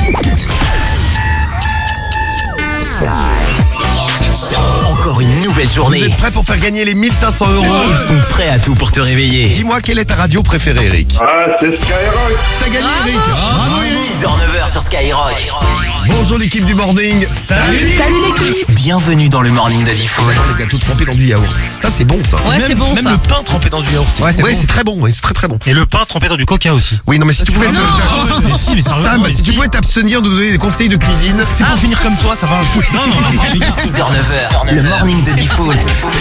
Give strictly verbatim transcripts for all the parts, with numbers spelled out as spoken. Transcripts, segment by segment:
Encore une nouvelle journée. Vous êtes prêts pour faire gagner les mille cinq cents euros? Ils sont prêts à tout pour te réveiller. Dis-moi, quelle est ta radio préférée, Eric? Ah, c'est Skyrock. T'as gagné, Eric. Bravo, Eric. six heures neuf heures sur Skyrock. Bonjour l'équipe du morning. Salut. Salut l'équipe. Bienvenue dans le morning de Diffoul. Les gâteaux trempés dans du yaourt. Ça, c'est bon, ça. Ouais, c'est bon Même ça. le pain trempé dans du yaourt. Ouais, c'est ouais, très bon. Ouais, c'est très très bon. Et le pain trempé dans du coca aussi. Oui, non, mais si tu pouvais... te- Mais si, mais sérieusement, Sam, mais si tu pouvais t'abstenir de donner des conseils de cuisine... C'est pour finir comme toi, ça va. Non, non, non. six heures neuf heures, le morning de Diffoul.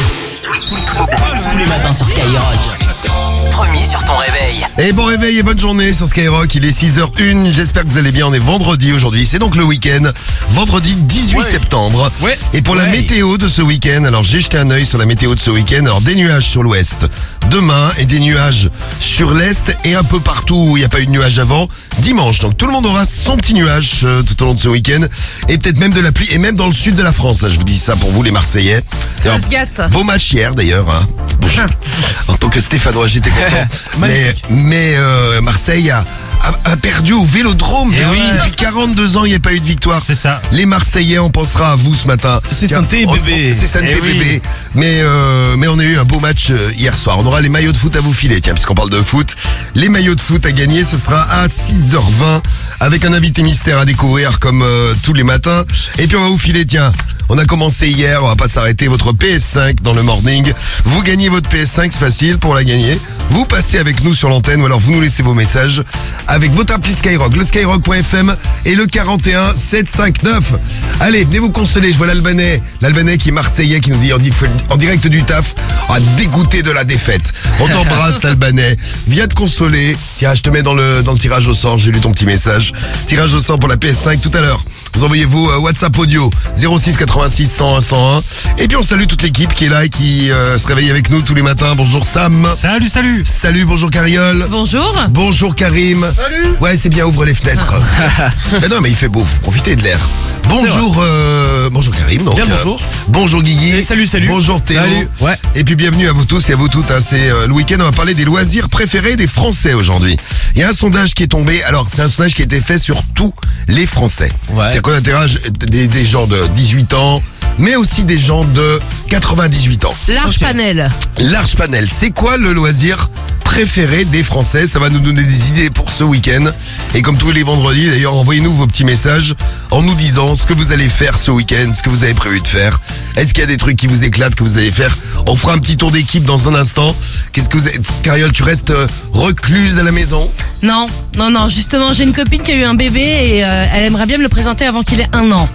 Tous les matins sur Skyrock. Premier sur ton réveil. Et bon réveil et bonne journée sur Skyrock, il est six heures une, j'espère que vous allez bien, on est vendredi aujourd'hui, c'est donc le week-end, vendredi dix-huit Ouais. septembre. Ouais. Et pour la Ouais. météo de ce week-end, alors j'ai jeté un œil sur la météo de ce week-end, alors des nuages sur l'ouest demain et des nuages sur l'est et un peu partout où il n'y a pas eu de nuages avant, dimanche. Donc tout le monde aura son petit nuage euh, tout au long de ce week-end et peut-être même de la pluie et même dans le sud de la France, là, je vous dis ça pour vous les Marseillais. Ça se gâte. Beau match hier d'ailleurs. Hein. Bon, en tant que Stéphanois, j'étais content. mais Magnifique. mais euh, Marseille a, a, a perdu au Vélodrome. Eh oui. Depuis quarante-deux ans, il n'y a pas eu de victoire. C'est ça. Les Marseillais, on pensera à vous ce matin. C'est Car- santé, on- bébé. on- C'est santé, Eh oui. bébé. Mais, euh, mais on a eu un beau match euh, hier soir. On aura les maillots de foot à vous filer. Tiens, puisqu'on parle de foot. Les maillots de foot à gagner, ce sera à six heures vingt avec un invité mystère à découvrir comme euh, tous les matins. Et puis on va vous filer, tiens. On a commencé hier, on va pas s'arrêter, votre P S cinq dans le morning. Vous gagnez votre P S cinq, c'est facile pour la gagner. Vous passez avec nous sur l'antenne ou alors vous nous laissez vos messages avec votre appli Skyrock, le skyrock point f m et le quarante et un sept cent cinquante-neuf. Allez, venez vous consoler, je vois l'Albanais, l'Albanais qui est marseillais qui nous dit en, dif- en direct du taf, ah, dégoûté de la défaite. On t'embrasse l'Albanais, viens te consoler. Tiens, je te mets dans le, dans le tirage au sort, j'ai lu ton petit message. Tirage au sort pour la P S cinq tout à l'heure. Vous envoyez vos euh, WhatsApp audio zéro six quatre-vingt-six cent un cent un. Et puis on salue toute l'équipe qui est là et qui euh, se réveille avec nous tous les matins. Bonjour Sam. Salut, salut. Salut, bonjour Cariole. Bonjour. Bonjour Karim. Salut. Ouais, c'est bien, ouvre les fenêtres. Mais non, mais il fait beau, faut profitez de l'air. Bonjour, euh, bonjour Karim. Donc, Bien, euh, bonjour. bonjour Guigui. Et salut, salut. Bonjour Théo. Salut. Ouais. Et puis bienvenue à vous tous et à vous toutes. Hein. C'est euh, le week-end, on va parler des loisirs préférés des Français aujourd'hui. Il y a un sondage qui est tombé. Alors, c'est un sondage qui a été fait sur tous les Français. Ouais. C'est-à-dire qu'on interroge des, des gens de dix-huit ans, mais aussi des gens de quatre-vingt-dix-huit ans. Large panel. Large panel. C'est quoi le loisir préféré des Français? Ça va nous donner des idées pour ce week-end. Et comme tous les vendredis, d'ailleurs, envoyez-nous vos petits messages en nous disant ce que vous allez faire ce week-end, ce que vous avez prévu de faire. Est-ce qu'il y a des trucs qui vous éclatent que vous allez faire? On fera un petit tour d'équipe dans un instant. Qu'est-ce que vous avez... Cariole, tu restes euh, recluse à la maison? Non, non, non. Justement, j'ai une copine qui a eu un bébé et euh, elle aimerait bien me le présenter avant qu'il ait un an.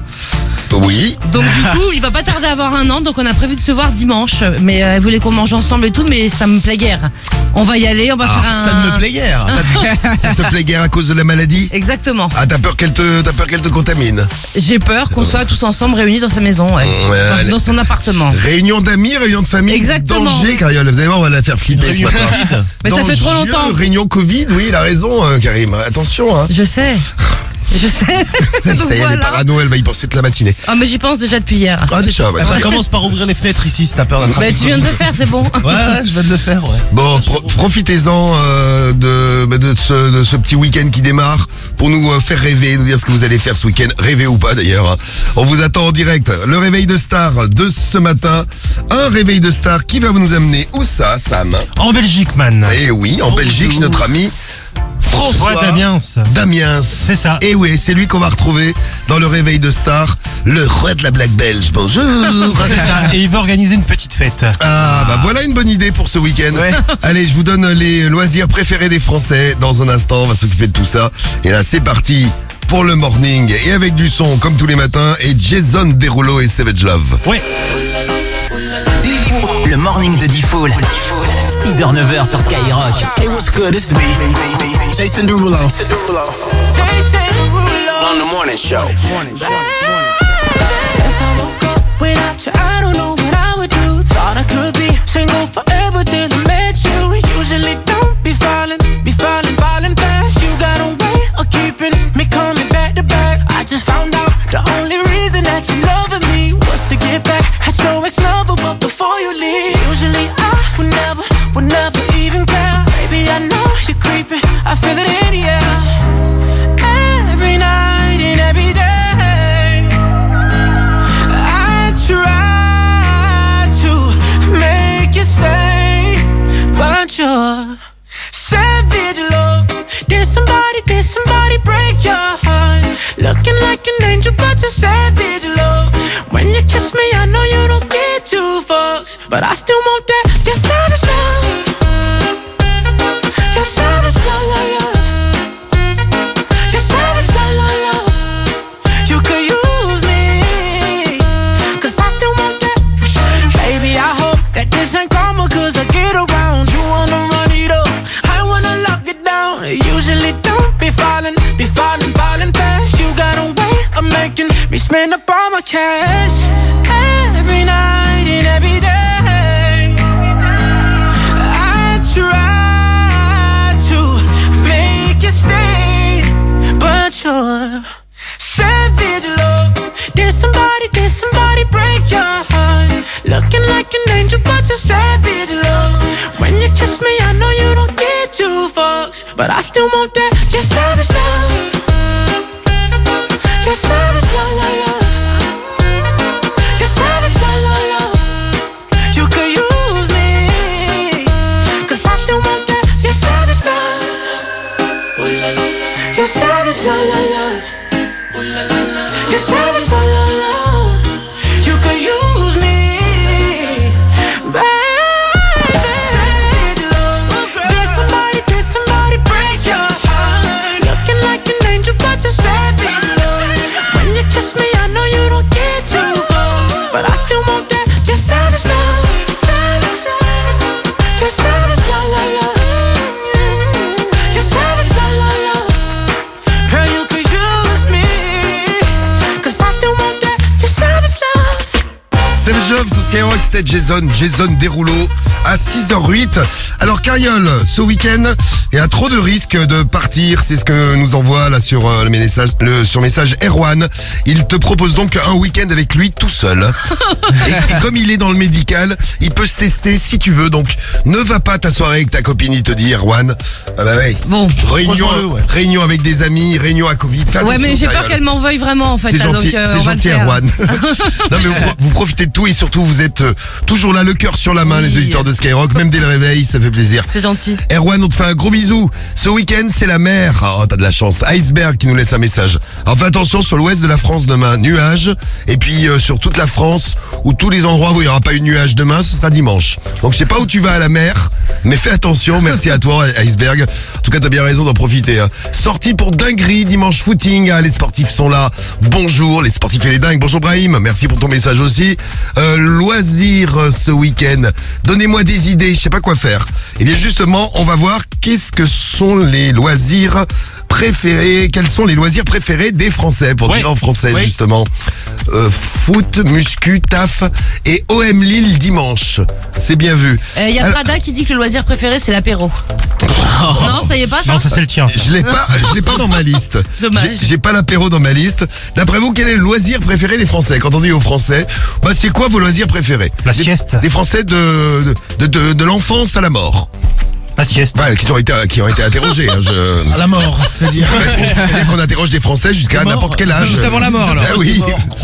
Oui. Donc du coup, il va pas tarder à avoir un an. Donc on a prévu de se voir dimanche. Mais euh, elle voulait qu'on mange ensemble et tout, mais ça me plaît guère. On va y aller, on va faire un. Ça ne me plaît guère. Ça te plaît guère à cause de la maladie? Exactement. Ah, t'as peur qu'elle te, t'as peur qu'elle te contamine? J'ai peur qu'on soit tous ensemble réunis dans sa maison, ouais. Ouais, Dans- allez. dans son appartement. Réunion d'amis, réunion de famille. Exactement. Danger, Cariole. Vous allez voir, on va la faire flipper ce Réunion matin. Covid. Mais ça fait trop Dangereux, longtemps. Réunion Covid, oui, il a raison, euh, Karim. Attention, hein. Je sais. Je sais. Ça Donc y est, elle est voilà. parano, elle va y penser toute la matinée. Ah mais j'y pense déjà depuis hier. Ah, déjà, ouais. On commence par ouvrir les fenêtres ici si t'as peur d'attraper. Bah tu viens de le faire, c'est bon. Ouais, ouais, je viens de le faire, ouais. Bon, pro- profitez-en euh, de, bah, de, ce, de ce petit week-end qui démarre pour nous euh, faire rêver, nous dire ce que vous allez faire ce week-end. Rêver ou pas d'ailleurs. hein. On vous attend en direct. Le réveil de star de ce matin. Un réveil de star qui va nous amener où ça, Sam? En Belgique, man. Eh oui, en Belgique, chez notre ami François Ouais, Damiens. Damiens. C'est ça. Et oui, c'est lui qu'on va retrouver dans le réveil de star, le roi de la blague belge. Bonjour. C'est ça. Et il va organiser une petite fête. Ah, bah voilà une bonne idée pour ce week-end. Ouais. Allez, je vous donne les loisirs préférés des Français. Dans un instant, on va s'occuper de tout ça. Et là, c'est parti pour le morning. Et avec du son, comme tous les matins, et Jason Derulo et Savage Love. Ouais. Le morning de Diffoul. six heures neuf heures sur Skyrock. Hey, what's good? This is me, Jason Derulo. On the morning show. Without you, I don't know what I would do. Thought I could be single forever till I met you. Usually don't be falling, be falling, falling fast. You got a way of keeping me coming back to back. I just found out the only reason that you loving me was to get back at your ex-lover, but before you leave, usually I would never, would never even care. Baby, I know you're creeping, I feel it in the air. Every night but I still want that. Your savage love. Your savage love, love, love. Your savage love, love, love. You could use me, cause I still want that. Baby, I hope that this ain't karma, cause I get around. You wanna run it up, I wanna lock it down. Usually don't be falling, be falling, falling fast. You got a way of making me spend up all my cash. Every night and every day I try to make you stay, but you're savage love. Did somebody, did somebody break your heart? Looking like an angel, but you're savage love. When you kiss me, I know you don't get two fucks, but I still want that. Your savage love. Your savage love, love, love. Your savage love, love, love. You could use me, cause I still want that. Your savage love. Ooh la la la. Your savage love, love, love. Ooh la la la. Your savage love, love, love. You could use me, baby. Savage love. Did somebody, did somebody break your heart? Looking like an angel, but you're savage love. When you kiss me, I know you don't get two fucks, but I still want that. Your savage love. Your savage love, love, love. Your savage love, love, love. Girl, you could use me, cause I still want that. Your savage love. Savage Love sur Skyrock, c'était Jason, Jason Derulo à six heures huit. Alors Cariole, ce week-end, il y a trop de risques de partir, c'est ce que nous envoie là sur euh, le message, le, sur message Erwan. Il te propose donc un week-end avec lui tout seul. et, et comme il est dans le médical, il peut se tester si tu veux, donc ne va pas ta soirée avec ta copine, il te dit Erwan. Ah bah ouais. Bon. Réunion, Rejoins-le, ouais. réunion avec des amis, réunion à Covid. Fais Ouais, attention, mais j'ai peur Cariole. qu'elle m'en veuille vraiment en fait. C'est là, gentil, donc, euh, c'est on va le gentil faire. Erwan. Non mais vous, vous profitez de tout et surtout vous êtes euh, toujours là, le cœur sur la main, Oui. les auditeurs de Skyrock, même dès le réveil, ça fait plaisir. C'est gentil. Erwan, on te fait un gros bisou. Ce week-end, c'est la mer. Oh, t'as de la chance. Iceberg qui nous laisse un message. Alors fais attention sur l'ouest de la France demain, nuages. Et puis euh, sur toute la France, ou tous les endroits où il n'y aura pas eu de nuages demain, ce sera dimanche. Donc je sais pas où tu vas à la mer, mais fais attention. Merci à toi, Iceberg. En tout cas, t'as bien raison d'en profiter. Hein. Sortie pour dinguerie, dimanche footing. Ah, les sportifs sont là. Bonjour, les sportifs et les dingues. Bonjour Brahim, merci pour ton message aussi. Euh, loisirs euh, ce week-end. Donnez-moi des idées, je sais pas quoi faire. Et bien justement, on va voir qu'est-ce que sont les loisirs préférés, quels sont les loisirs préférés des Français, pour Oui. dire en français Oui. justement. Euh, foot, muscu, taf et O M Lille dimanche. C'est bien vu. Il y a Alors- Prada qui dit que le loisir préféré c'est l'apéro. Non, ça y est pas ça. Non, ça c'est le tien. ça. Je l'ai pas, je l'ai pas dans ma liste. Dommage. J'ai- J'ai pas l'apéro dans ma liste. D'après vous, quel est le loisir préféré des Français? Quand on dit aux Français, bah c'est quoi vos loisirs préférés? La Des- sieste. Des Français de de, de, de l'enfance à la mort. La sieste. Ouais, qui ont été qui ont été interrogés. Hein, je... À la mort, c'est-à-dire. Ouais, C'est-à-dire qu'on interroge des Français jusqu'à Mort. n'importe quel âge. Juste avant la mort, alors. Ah oui.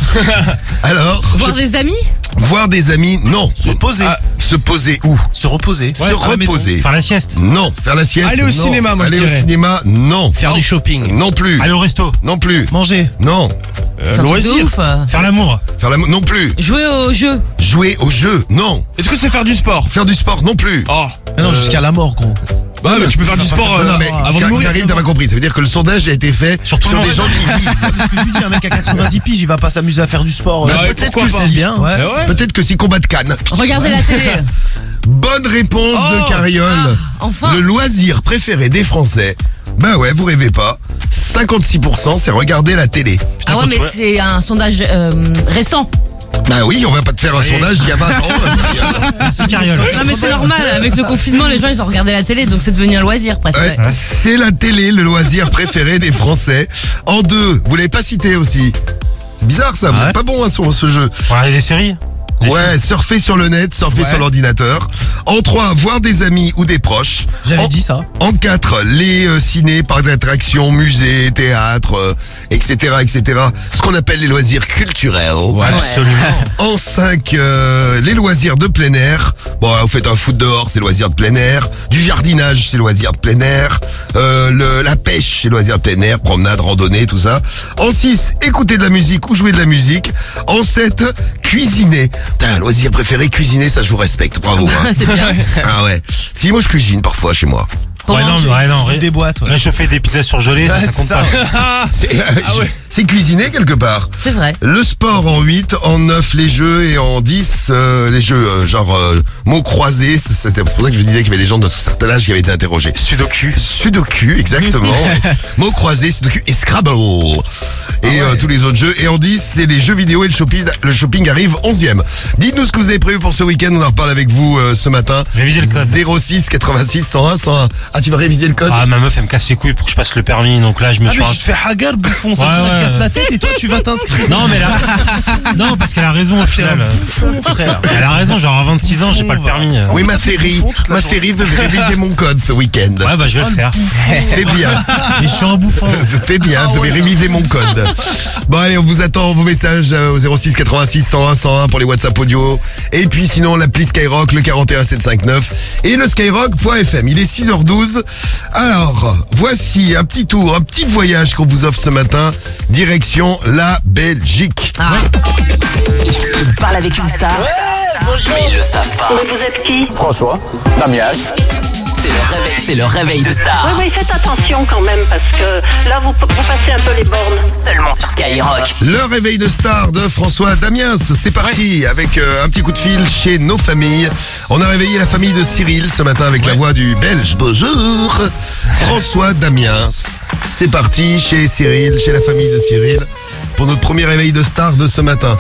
Alors, Voir des amis. voir des amis, non. Se reposer. Ah, se poser où? Se reposer. Se reposer. Faire la sieste. Non. Faire la sieste. Aller au non. cinéma, moi, je Aller au dirais. cinéma, non. Faire du shopping. Non plus. Aller au resto. Non plus. Manger. Non. C'est un truc de ouf. Faire l'amour. Faire la non plus. Jouer au jeu. Jouer au jeu, non. Est-ce que c'est faire du sport? Faire du sport, non plus. Oh. Non, jusqu'à la mort, gros. Bah, mais tu peux faire du sport Non, non, euh, mais avant de Ka- mourir. Karim, t'as pas compris. Ça veut dire que le sondage a été fait Sur sur, tout le des monde. gens qui vivent. C'est ce que je lui dis, un mec à quatre-vingt-dix piges, il va pas s'amuser à faire du sport. Bah, euh, Ouais, peut-être pourquoi que pas. si. bien, ouais. Eh ouais. Peut-être que si combat de Cannes. Regardez la télé. Bonne réponse Oh. de Cariole. Ah, enfin. Le loisir préféré des Français. Bah ouais, vous rêvez pas. cinquante-six pour cent, c'est regarder la télé. Ah ouais, quand mais tu vois- c'est un sondage euh, récent. Bah oui, on va pas te faire un sondage d'il y a vingt ans. Merci, Cariole. Non mais c'est normal, avec le confinement, les gens ils ont regardé la télé, donc c'est devenu un loisir presque. Ouais, c'est la télé, le loisir préféré des Français. En deux, vous l'avez pas cité aussi. C'est bizarre ça, vous Ouais. êtes pas bon hein, sur ce jeu. Regarder des séries. Des Ouais, surfer sur le net, surfer Ouais. sur l'ordinateur. En trois, voir des amis ou des proches. J'avais En- dit ça. En quatre, les euh, ciné, parcs d'attractions, musées, théâtres, euh, et cetera, et cetera. Ce qu'on appelle les loisirs culturels. Absolument. En cinq, euh, les loisirs de plein air. Bon, vous faites un foot dehors, c'est loisirs de plein air. Du jardinage, c'est loisirs de plein air. Euh, le, la pêche, c'est loisirs de plein air. Promenade, randonnée, tout ça. En six, écouter de la musique ou jouer de la musique. En sept, cuisiner. Putain, loisir préféré, cuisiner, ça je vous respecte, bravo. Hein. C'est bien. Ah ouais. Si, moi je cuisine parfois chez moi. Pour Ouais, non, manger. ouais, non, C'est ré- des boîtes, ouais. réchauffer des pizzas surgelées, ça, Ouais, ça c'est compte ça, pas. C'est c'est cuisiner quelque part. C'est vrai. Le sport en huit, en neuf les jeux et en dix euh, les jeux euh, genre euh, mots croisés. C'est c'est pour ça que je vous disais qu'il y avait des gens de ce certain âge qui avaient été interrogés. Sudoku. Sudoku, exactement. mots croisés, Sudoku et Scrabble. Et euh, tous les autres jeux. Et en dix, c'est les jeux vidéo et le shopping. Le shopping arrive onzième. Dites-nous ce que vous avez prévu pour ce week-end. On en reparle avec vous euh, ce matin. Révisez le code. zéro six quatre-vingt-six cent un cent un. Ah, tu vas réviser le code? Ah, ma meuf, elle me casse les couilles pour que je passe le permis, donc là, je me Ah suis... mais ras- tu te fais hagar, bouffon, ça Ouais, tu ouais, te casse ouais. la tête et toi tu vas t'inscrire. Non, mais là... non, parce qu'elle a raison, au T'es un final. bouffon, frère. Elle a raison, genre à vingt-six ans, j'ai pas le permis. Oui, ma série. bouffon toute la Ma journée. série veut réviser mon code ce week-end. Ouais, bah, je vais le faire. C'est bien. Et je suis un bouffon. C'est bien, vous devez réviser mon code. Bon allez, on vous attend vos messages euh, au zéro six quatre-vingt-six cent un cent un pour les WhatsApp audio. Et puis sinon l'appli Skyrock, le quarante et un sept cent cinquante-neuf et le skyrock point f m. Il est six heures douze. Alors, voici un petit tour, un petit voyage qu'on vous offre ce matin. Direction la Belgique. Ah. Ils parlent avec une star, mais ils le savent pas. Vous êtes qui? François, Damias. C'est le réveil, c'est le réveil de star. Oui, oui, faites attention quand même parce que là, vous, vous passez un peu les bornes. Seulement sur Skyrock. Le réveil de star de François Damiens. C'est parti avec euh, un petit coup de fil chez nos familles. On a réveillé la famille de Cyril ce matin avec la voix du Belge. Bonjour, François Damiens. C'est parti chez Cyril, chez la famille de Cyril, pour notre premier réveil de star de ce matin.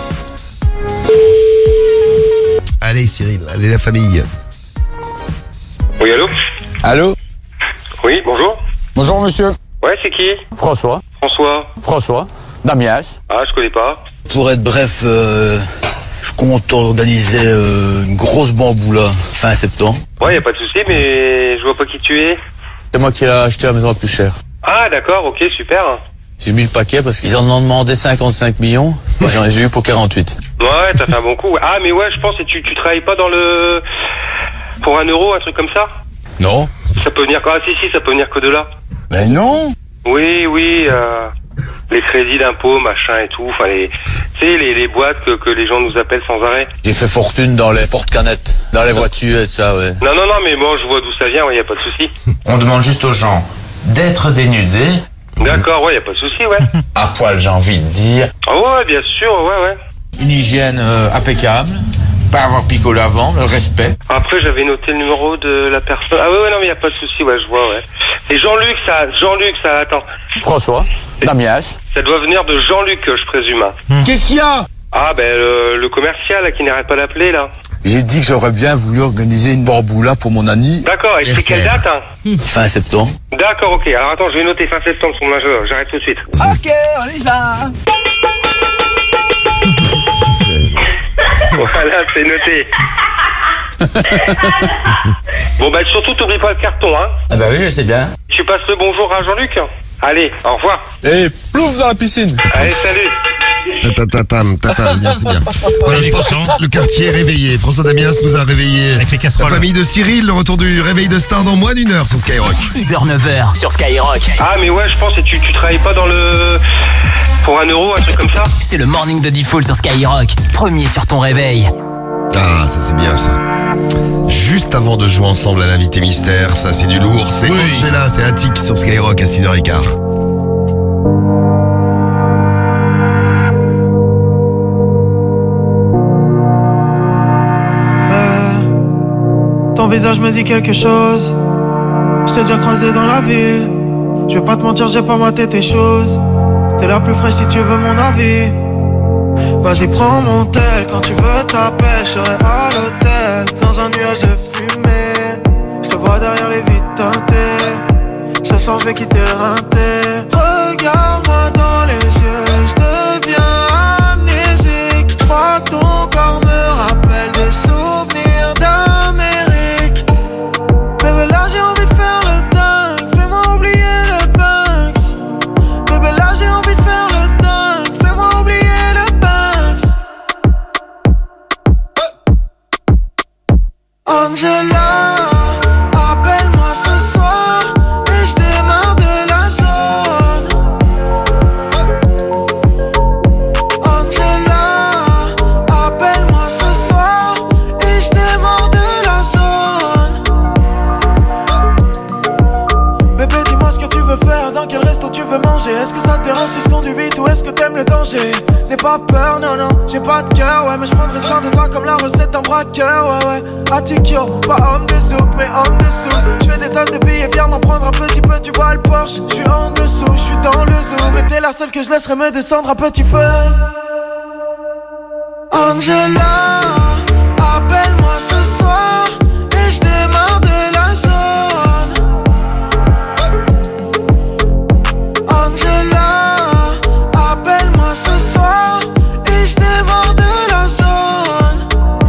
Allez Cyril, allez la famille. Oui, allô? Allô? Oui, bonjour. Bonjour monsieur. Ouais, c'est qui? François. François. François. Damias. Ah, je connais pas. Pour être bref, euh, je compte organiser euh, une grosse bamboula fin septembre. Ouais, y a pas de souci, mais je vois pas qui tu es. C'est moi qui ai acheté la maison la plus chère. Ah, d'accord, ok, super. J'ai mis le paquet parce qu'ils en ont demandé cinquante-cinq millions. Moi j'en ai eu pour quarante-huit. Ouais, t'as fait un bon coup. Ah, mais ouais, je pense que tu, tu travailles pas dans le... Pour un euro, un truc comme ça? Non. Ça peut venir... Ah, si, si, ça peut venir que de là. Ben non. Oui, oui, euh... les crédits d'impôt, machin et tout. Enfin, les... Tu sais, les, les boîtes que, que les gens nous appellent sans arrêt. J'ai fait fortune dans les porte-canettes, dans les voitures et tout ça, ouais. Non, non, non, mais bon, je vois d'où ça vient, ouais, y a pas de souci. On demande juste aux gens d'être dénudés, D'accord, ouais, y a pas de souci, ouais. à poil j'ai envie de dire, Ah ouais, bien sûr, ouais, ouais. Une hygiène euh, impeccable, pas avoir picolé avant, le respect. Après, j'avais noté le numéro de la personne. Ah ouais, ouais, non, mais y a pas de souci, ouais, je vois, ouais. C'est Jean-Luc, ça, Jean-Luc, ça, attends. François. Damias. Ça doit venir de Jean-Luc, je présume. hein. Qu'est-ce qu'il y a? Ah, ben, le, le commercial, là, qui n'arrête pas d'appeler, là. J'ai dit que j'aurais bien voulu organiser une bamboula pour mon ami D'accord, et c'est quelle date, hein? fin septembre. D'accord, ok. Alors, attends, je vais noter fin septembre sur mon agenda. J'arrête tout de suite. Ok, on y va. Voilà, c'est noté. Bon, bah, surtout, t'oublies pas le carton, hein. ah bah oui je sais bien. Tu passes le bonjour à Jean-Luc? Allez, au revoir. Et plouf dans la piscine. Allez, salut. Tatatam, tatam, bien, c'est bien. Voilà, je pense que le quartier est réveillé. François Damiens nous a réveillé. Avec les La casseroles. famille de Cyril, le retour du réveil de star dans moins d'une heure sur Skyrock. six heures neuf heures sur Skyrock. Ah, mais ouais, je pense que tu, tu travailles pas dans le... Pour un euro, un truc comme ça? C'est le morning de Default sur Skyrock. Premier sur ton réveil. Ah, ça c'est bien ça. Juste avant de jouer ensemble à l'invité mystère, ça c'est du lourd. C'est Angela, c'est Attic sur Skyrock à six heures quinze. Ton visage me dit quelque chose. Je t'ai déjà croisé dans la ville. Je vais pas te mentir, j'ai pas maté tes choses. T'es la plus fraîche si tu veux mon avis. Vas-y, prends mon tel. Quand tu veux, t'appelles. Je serai à l'hôtel. Dans un nuage de fumée. Je te vois derrière les vitres teintées. Ce soir, je vais quitter le rinté. Regarde-moi dans les yeux. Je deviens amnésique. Je crois que ton corps me rappelle des souvenirs d'Amérique. Bébé, là j'ai envie de faire le dingue. Fais-moi oublier le Banks. Bébé, là j'ai envie de faire le dingue. Fais-moi oublier le Banks. Angela, appelle-moi ce soir et je démarre de la zone. vite ou est-ce que t'aimes le danger? N'aie pas peur, non, non, j'ai pas de cœur, ouais, mais je prendrai soin de toi comme la recette d'un braqueur, ouais, ouais. Attikyo, pas homme de souk, mais homme de souk. Je fais des tonnes de billets, viens m'en prendre un petit peu, tu vois le Porsche. Je suis en dessous, je suis dans le zoo, mais t'es la seule que je laisserai me descendre à petit feu. Angela, appelle-moi ce soir et je démarre de la zone. Angela, appelle-moi ce soir et je démarre de la zone.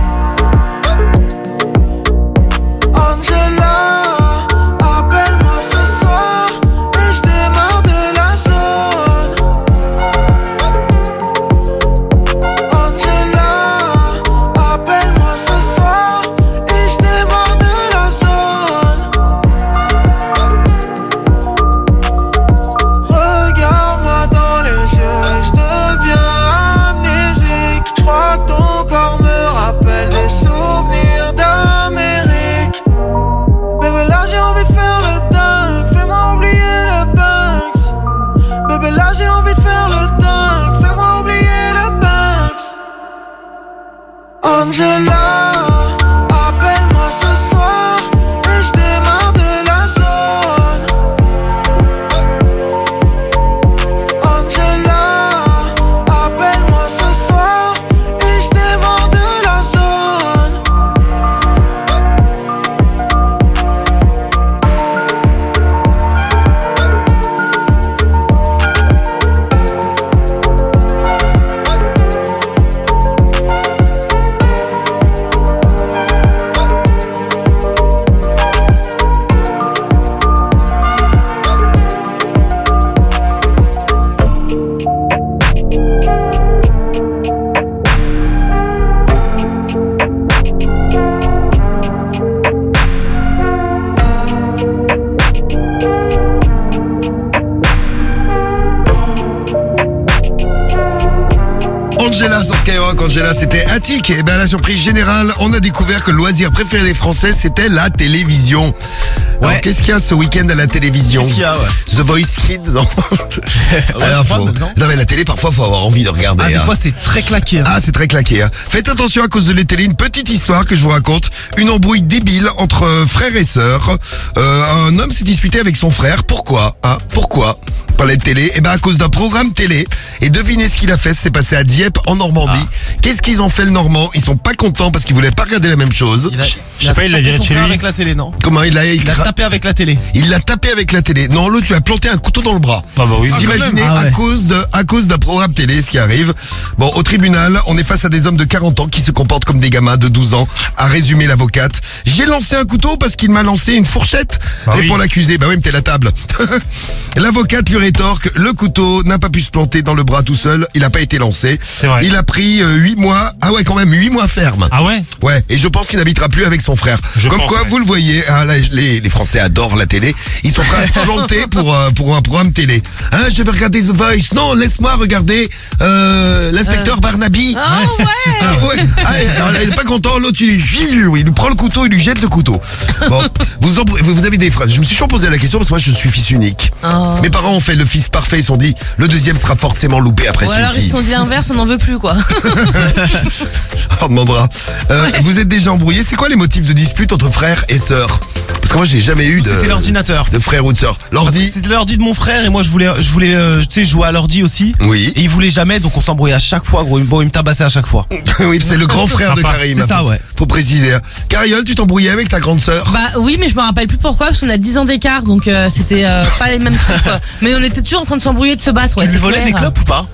Angela, appelle-moi ce soir et je démarre de la zone. Angela, appelle-moi ce soir et je démarre de la zone. Regarde-moi dans les yeux et je deviens amnésique. Je crois que ton corps me rappelle des souvenirs d'Amérique. Bébé, là j'ai envie de faire le dingue, fais-moi oublier le Banks. Bébé, là j'ai envie de faire le dingue, fais-moi oublier le Banks. Angela, appelle-moi ce soir et je démarre de la zone. Angela, appelle-moi ce soir et je démarre de la zone. Angela sur Skyrock, Angela c'était Attic. Et bien à la surprise générale, on a découvert que le loisir préféré des Français c'était la télévision. Alors Ouais. qu'est-ce qu'il y a ce week-end à la télévision? Qu'est-ce qu'il y a, ouais. The Voice Kids, non? Alors, je crois, faut- maintenant. non mais la télé parfois faut avoir envie de regarder. Ah, des hein. fois c'est très claqué. hein. Ah, c'est très claqué. Hein. Faites attention à cause de la télé. Une petite histoire que je vous raconte. Une embrouille débile entre euh, frères et sœurs. Euh, un homme s'est disputé avec son frère. Pourquoi hein Pourquoi Parlait de télé. Eh ben à cause d'un programme télé. Et devinez ce qu'il a fait. C'est passé à Dieppe en Normandie. Qu'est-ce qu'ils ont fait le Normand? Ils sont pas contents parce qu'ils voulaient pas regarder la même chose. Il a, Je sais pas, il l'a tapé viré son de chez frère lui. avec la télé, non? Comment il a, il, Il a cra- tapé avec la télé. il l'a tapé avec la télé. Non, l'autre lui a planté un couteau dans le bras. Ah bah oui. Vous imaginez Ah ouais. à cause de à cause d'un programme télé ce qui arrive. Bon, au tribunal, on est face à des hommes de quarante ans qui se comportent comme des gamins de douze ans. A résumé l'avocate. J'ai lancé un couteau parce qu'il m'a lancé une fourchette. Ah Répond oui. l'accusé. Bah oui, mais t'es la table. L'avocate lui rétorque, le couteau n'a pas pu se planter dans le bras tout seul. Il n'a pas été lancé. C'est vrai. Il a pris euh, huit mois. Ah ouais, quand même huit mois ferme. Ah ouais? Ouais, et je pense qu'il n'habitera plus avec son frère. Je Comme pense, quoi, ouais. vous le voyez, hein, là, les, les Français adorent la télé. Ils sont prêts à se planter pour, euh, pour un programme télé. Hein, je vais regarder The Voice. Non, laisse-moi regarder euh, l'inspecteur Barnaby. Ah ouais. Ah ouais. Ah, alors là, il est pas content, l'autre il, lui, il lui prend le couteau, il lui jette le couteau. Bon, vous, en- vous avez des frères. Je me suis toujours posé la question parce que moi je suis fils unique. Oh. Mes parents ont fait le fils parfait, ils se sont dit le deuxième sera forcément loupé après Ou alors ils se celui-ci. sont dit l'inverse, on n'en veut plus quoi. On demandera. Euh, Vous êtes déjà embrouillés? C'est quoi les motifs de dispute entre frères et sœurs? Parce que moi j'ai jamais eu de, C'était l'ordinateur. de frère ou de sœur. Parce que L'ordi? C'était l'ordi de mon frère et moi je voulais, je voulais, euh, tu sais, jouer à l'ordi aussi. Oui. Et il voulait jamais, donc on s'embrouillait à chaque fois, gros. Bon, il me tabassait à chaque fois. Oui, c'est le grand frère de Sympa. Karim. C'est ça, ouais. Faut préciser. Cariole, tu t'embrouillais avec ta grande sœur? Bah oui, mais je me rappelle plus pourquoi, parce qu'on a dix ans d'écart, donc euh, c'était euh, pas les mêmes trucs quoi. Mais on était toujours en train de s'embrouiller, de se battre. Ouais, Tu lui c'est volais clair. des clopes ou pas?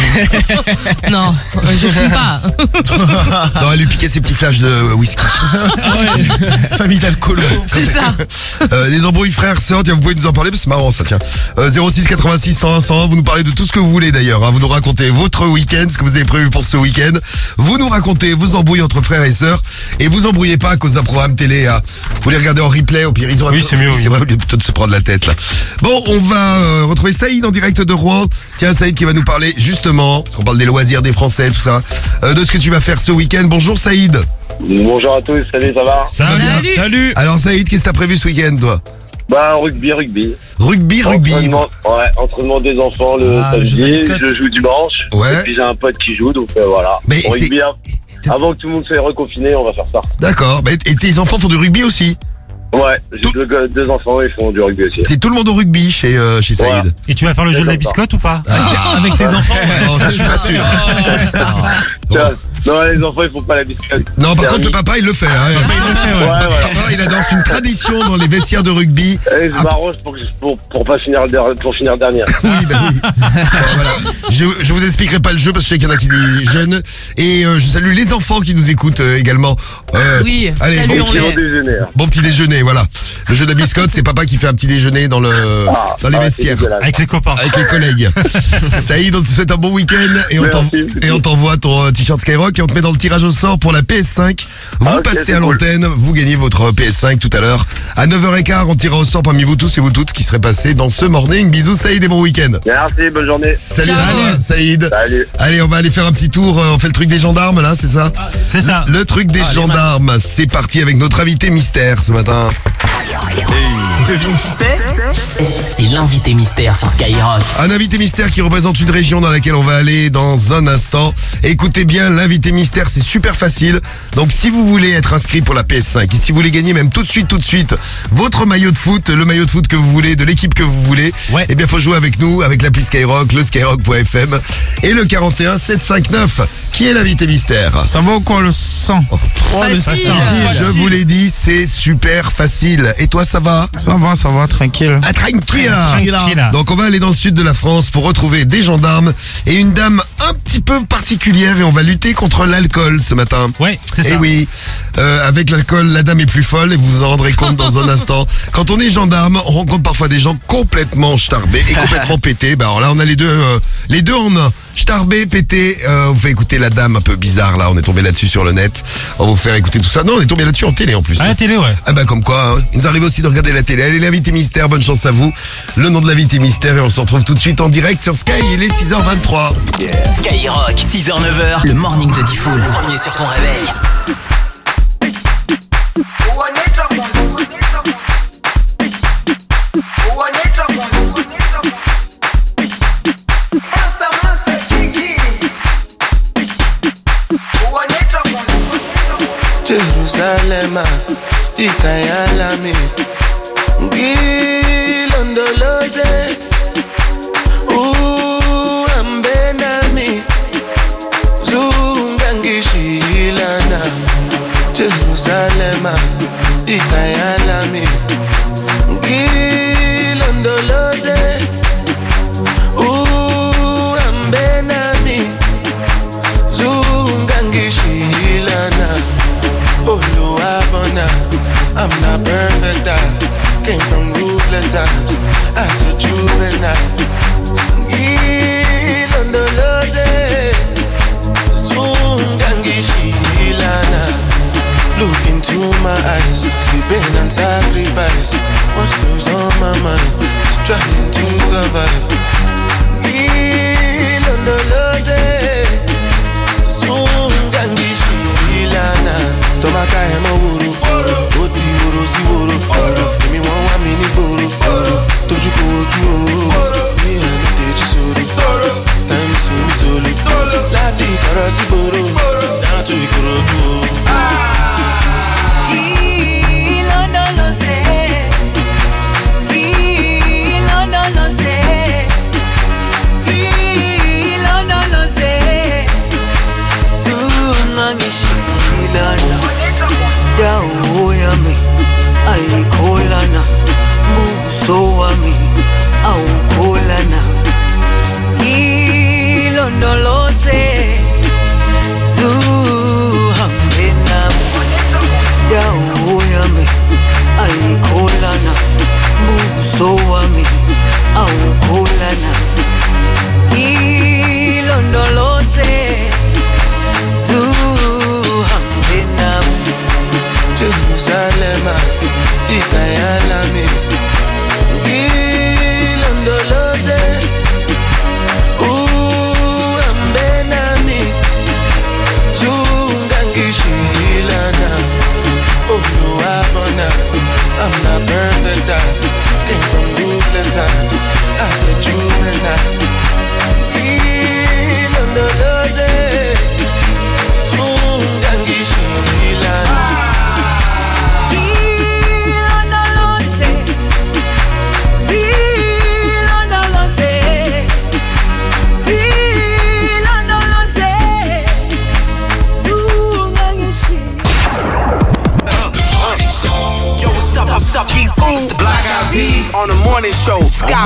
Non, euh, je fume pas. Non, elle lui piquait ses petits flashs de whisky. Famille d'alcoolo. C'est ça. Euh, des embrouilles frères, sœurs, tiens, vous pouvez nous en parler parce que c'est marrant ça, tiens. Euh, zéro six quatre-vingt-six cent un cent un, vous nous parlez de tout ce que vous voulez d'ailleurs. Hein. Vous nous racontez votre week-end, ce que vous avez prévu pour ce week-end. Vous nous racontez vos embrouilles entre frères et sœurs. Et vous embrouillez pas à cause d'un programme télé. Hein. Vous les regardez en replay, au pire ils auraient Oui, c'est mieux, oui. C'est vrai, au lieu plutôt de se prendre la tête là. Bon, on va euh, retrouver Saïd en direct de Rouen. Tiens, Saïd qui va nous parler justement, parce qu'on parle des loisirs des Français, tout ça, euh, de ce que tu vas faire ce week-end. Bonjour Saïd. Bonjour à tous, salut, ça va? Ça va bien? Salut. Salut. Alors Saïd, qu'est-ce que t'as prévu ce week-end toi? Bah, rugby, rugby. Rugby, rugby. Entraînement, ouais, entraînement des enfants le Ah, le jeu de la samedi, biscotte. je joue dimanche. Ouais. Et puis j'ai un pote qui joue, donc euh, voilà. Mais rugby, c'est- hein. Avant que tout le monde soit reconfiné, on va faire ça. D'accord. Bah, et tes enfants font du rugby aussi? Ouais, j'ai deux, go- deux enfants, ils font du rugby aussi. C'est tout le monde au rugby chez, euh, chez Voilà. Saïd. Et tu vas faire le jeu de la biscotte ou pas? Avec tes enfants. Non, ça, je suis pas sûr. Tu vois, Non, les enfants, ils font pas la biscotte. Non, par C'est contre, le papa, il le fait. Hein. Ouais, voilà. Papa, il adore, c'est une tradition dans les vestiaires de rugby. Et je m'arrange pour, que- pour, pour pas finir, der- pour finir dernière. Oui, bah oui. Bon, voilà. Je, je vous expliquerai pas le jeu parce que je sais qu'il y en a qui disent jeunes. Et euh, je salue les enfants qui nous écoutent euh, également. Euh, Oui, allez, salut, bon, on Ils vont les... déjeuner. hein. bon petit déjeuner, voilà. Le jeu de la biscotte, c'est papa qui fait un petit déjeuner dans, le, Ah, dans les ah, c'est vestières. dégueulasse. Avec les copains. Avec les collègues. Saïd, on te souhaite un bon week-end et on Merci, t'envoie- c'est et on tout. t'envoie ton euh, t-shirt Skyrock et on te met dans le tirage au sort pour la P S cinq. Vous Ah, ok, passez c'est à cool. l'antenne, vous gagnez votre P S cinq tout à l'heure. À neuf heures quinze, on tirera au sort parmi vous tous et vous toutes qui seraient passés dans ce morning. Bisous Saïd et bon week-end. Merci, bonne journée. Salut Ciao. à toi, Saïd. Salut. Allez, on va aller faire un petit tour. euh, On fait le truc des gendarmes là, c'est ça? C'est ça. Le truc des gendarmes. C'est parti avec notre invité mystère ce matin. Devine qui c'est? C'est l'invité mystère sur Skyrock. Un invité mystère qui représente une région dans laquelle on va aller dans un instant. Écoutez bien, l'invité mystère, c'est super facile. Donc si vous voulez être inscrit pour la P S cinq et si vous voulez gagner même tout de suite, tout de suite, votre maillot de foot, le maillot de foot que vous voulez, de l'équipe que vous voulez, Ouais. eh bien faut jouer avec nous, avec l'appli Skyrock, le skyrock point f m et le quarante et un sept cent cinquante-neuf. Qui est l'invité mystère? Ça va ou quoi le sang? Facile. Je vous l'ai dit, c'est super facile. Et toi, ça va? Ça va, ça va, tranquille. Ah, tranquille. Tranquille. Donc on va aller dans le sud de la France pour retrouver des gendarmes et une dame un petit peu particulière et on va lutter contre l'alcool ce matin. Ouais, c'est Et ça. oui, euh, avec l'alcool, la dame est plus folle et vous vous en rendrez compte dans un instant. Quand on est gendarme, on rencontre parfois des gens complètement starbés et complètement pétés. Bah alors là, on a les deux, euh, les deux en un. Starbé, pété. Euh, on vous fait écouter la dame un peu bizarre là. On est tombé là-dessus sur le net. On va vous faire écouter tout ça. Non, on est tombé là-dessus en télé en plus. À la télé, ouais. Ah bah comme quoi, hein. Il nous arrive aussi de regarder la télé. Allez, l'invité mystère, bonne chance à vous. Le nom de l'invité mystère et on se retrouve tout de suite en direct sur Sky. Il est six heures vingt-trois. Skyrock, six heures neuf heures, le morning de Diffoul. Premier sur ton réveil. Jerusalem, ikayalami, ngilondoloze, uhambe nami, zungangishilana. Jerusalem, ikayalami, ngilondoloze, uhambe nami, zungangishilana. Oluwabona, I'm not perfect, I came from ruthless times as a juvenile. Ilondoloze, zungangishilana. Look into my eyes, see pain and sacrifice.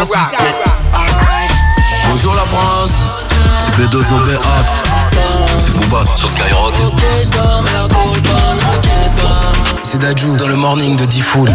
Bonjour la France. C'est Bedos au B A. C'est Booba sur Skyrock. C'est Dadju dans le morning de D-Fool.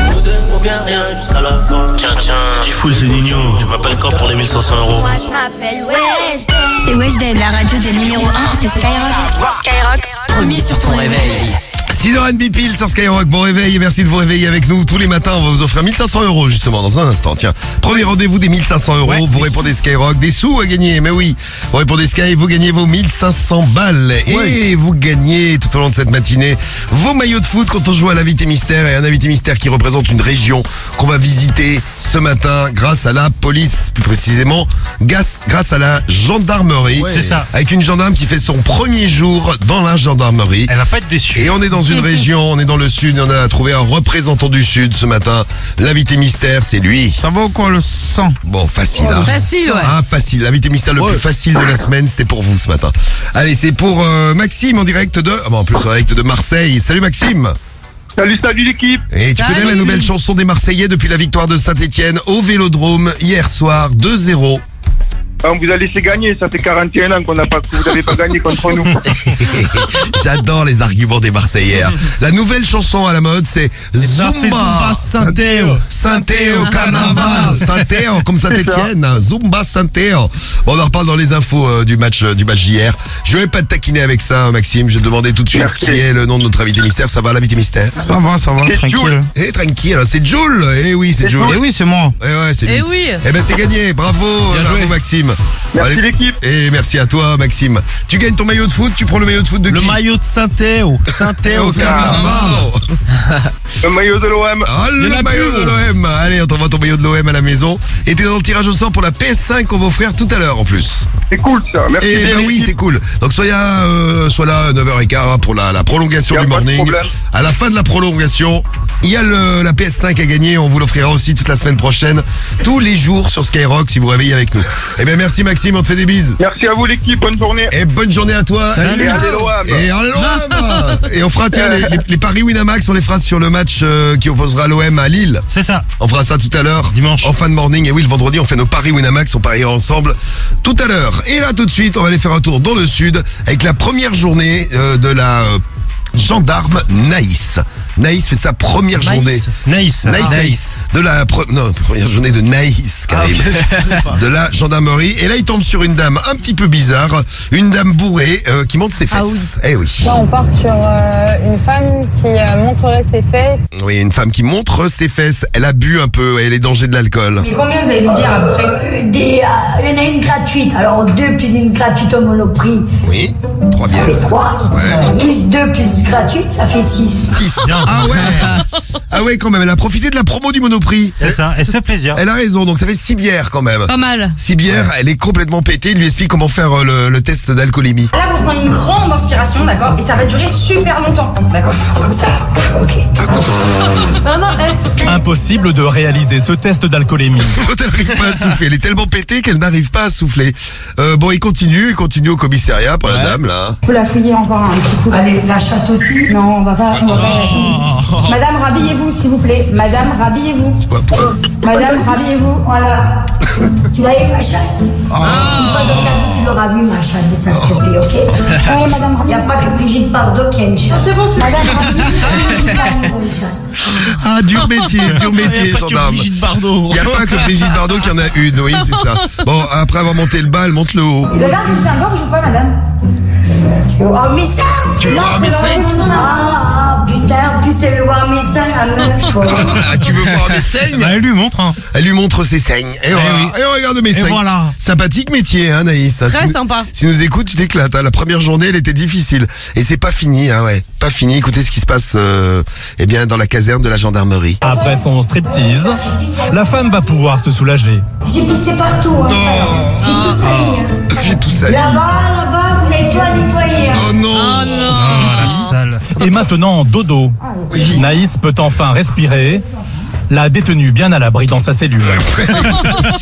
Tiens, tiens, D-Fool, c'est Nino. Tu m'appelles quand pour les mille cinq cents euros? Moi je m'appelle Weshden. C'est Weshden, la radio des numéros un, c'est Skyrock. Skyrock, premier sur ton réveil. six heures trente pile sur Skyrock, bon réveil et merci de vous réveiller avec nous tous les matins. On va vous offrir mille cinq cents euros justement dans un instant. Tiens, premier rendez-vous des mille cinq cents euros. Ouais, vous répondez sous. Skyrock, des sous à gagner. Mais oui, vous répondez Sky, vous gagnez vos mille cinq cents balles. Ouais. Et vous gagnez tout au long de cette matinée vos maillots de foot quand on joue à l'invité mystère. Et un invité mystère qui représente une région qu'on va visiter ce matin grâce à la police, plus précisément grâce, grâce à la gendarmerie. Ouais. C'est ça. Avec une gendarme qui fait son premier jour dans la gendarmerie. Elle va pas être déçue. Et on est dans une région, on est dans le sud, on a trouvé un représentant du sud ce matin. L'invité mystère, c'est lui. Ça va ou quoi le sang? Bon, facile. Oh, hein. Facile, ouais. Ah, facile. L'invité mystère le Ouais. plus facile de la semaine, c'était pour vous ce matin. Allez, c'est pour euh, Maxime en direct de... Ah bon, en plus en direct de Marseille. Salut Maxime. Salut, salut l'équipe. Et tu Salut. connais la nouvelle chanson des Marseillais depuis la victoire de Saint-Etienne au Vélodrome hier soir, deux zéro. On vous a laissé gagner, ça fait quarante et un ans qu'on n'a pas, que vous n'avez pas gagné contre nous. J'adore les arguments des Marseillais. La nouvelle chanson à la mode, c'est Zumba. Zumba Saint-Théo. Saint-Théo, carnaval. Saint-Théo, comme Saint-Etienne. Zumba Saint-Théo. Bon, on en reparle dans les infos euh, du match euh, du match d'hier. Je vais pas te taquiner avec ça, Maxime. Je vais te demander tout de suite Merci. qui est le nom de notre invité mystère. Ça va, l'invité mystère? Ça va, ça va, C'est tranquille. Jules. Eh, tranquille. C'est Jules. Eh oui, c'est C'est Jules. Jules. Eh oui, c'est moi. Eh ouais, c'est lui. Eh oui. Eh ben, c'est gagné. Bravo, Bien bravo, joué. Maxime. Merci Allez. l'équipe. Et merci à toi, Maxime. Tu gagnes ton maillot de foot. Tu prends le maillot de foot de Le qui? maillot de Saint-Théo. Saint-Théo, Au carnaval. Le maillot de l'O M. Ah, le la maillot pub. de l'O M. Allez, on t'envoie ton maillot de l'O M à la maison. Et t'es dans le tirage au sort pour la P S cinq qu'on va offrir tout à l'heure en plus. C'est cool ça. Merci Eh bien ben oui, l'équipe. c'est cool. Donc soyez là, euh, sois là à neuf heures quinze hein, pour la, la prolongation Y a du pas de morning. problème. À la fin de la prolongation, il y a le, la P S cinq à gagner. On vous l'offrira aussi toute la semaine prochaine, tous les jours sur Skyrock si vous réveillez avec nous. Eh ben merci Maxime, on te fait des bises. Merci à vous l'équipe, bonne journée. Et bonne journée à toi. Et allez l'O M. Et allez l'O M. Et on fera tiens, les, les, les paris Winamax, on les fera sur le match euh, qui opposera l'O M à Lille. C'est ça. On fera ça tout à l'heure. Dimanche. En fin de morning. Et oui, le vendredi, on fait nos paris Winamax. On pariera ensemble tout à l'heure. Et là, tout de suite, on va aller faire un tour dans le sud avec la première journée euh, de la euh, gendarme Naïs. Naïs fait sa première journée. Naïs. Naïs, Ah. Naïs. De la pre- non, première journée de Naïs, Karim. De la gendarmerie. Et là, il tombe sur une dame un petit peu bizarre. Une dame bourrée euh, qui monte ses fesses. Ah oui. Eh oui. Là, on part sur euh, une femme qui euh, montrerait ses fesses. Oui, une femme qui montre ses fesses. Elle a bu un peu. Elle est danger de l'alcool. Mais combien vous avez bu bière à peu près? Des, euh, il y en a une gratuite. Alors deux plus une gratuite au Monoprix, Oui. Trois ça bières. fait trois. Ouais. Plus deux plus une gratuite, ça fait six. six. Ah ouais. Ah ouais, quand même. Elle a profité de la promo du Monoprix. C'est ça. Et c'est plaisir. Elle a raison. Donc ça fait six bières quand même. Pas mal. Six bières. Elle est complètement pétée. Il lui explique comment faire euh, le, le test d'alcoolémie. Là, vous prenez une grande inspiration, d'accord? Et ça va durer super longtemps, d'accord? Comme ça. Ok. Non, non, Impossible de réaliser ce test d'alcoolémie. L'autre, elle n'arrive pas à souffler. Elle est tellement pétée qu'elle n'arrive pas à souffler. Euh, bon, il continue. Il continue au commissariat pour la dame là. Vous la fouillez encore un petit coup. Allez, la chatte aussi. Non, on va pas. On va pas. Madame, rhabillez-vous, s'il vous plaît. Madame, rhabillez-vous. C'est pas pour- Madame, rhabillez-vous. Voilà. Tu l'as eu, ma chatte? Une fois dans ta vie, tu l'auras vu, ma chatte, de Saint-Tropez, ok? Oui, madame, Il n'y a pas que Brigitte Bardot qui a une chatte. c'est bon, c'est madame, Brigitte Bardot a une chatte. Ah, dur métier, dur métier, gendarme. Bardot. Il n'y a pas que Brigitte Bardot qui en a une, oui, c'est ça. Bon, après avoir monté le bas, elle monte le haut. Vous avez un soutien-gorge ou pas, madame? Tu veux voir mes seins? Tu veux voir mes seins? Ah, putain, en plus, elle veut voir mes seins, la meuf. Ah, tu veux voir mes saignes? Bah, elle lui montre. Hein. Elle lui montre ses saignes. Et, voilà. oui. Et regarde mes Et saignes. voilà. Sympathique métier, hein, Naïs. Très Si nous- sympa. Si nous écoutes, tu t'éclates. Hein. La première journée, elle était difficile. Et c'est pas fini, hein, ouais. Pas fini. Écoutez ce qui se passe, euh, eh bien, dans la caserne de la gendarmerie. Après son striptease, la femme va pouvoir se soulager. J'ai pissé partout, hein. J'ai tout sali, hein. J'ai tout ça. Là-bas, là-bas, vous avez tout à nettoyer, hein. Oh non. Oh non. Oh, la salle. Et maintenant, dodo. Naïs peut enfin respirer. La détenue bien à l'abri dans sa cellule.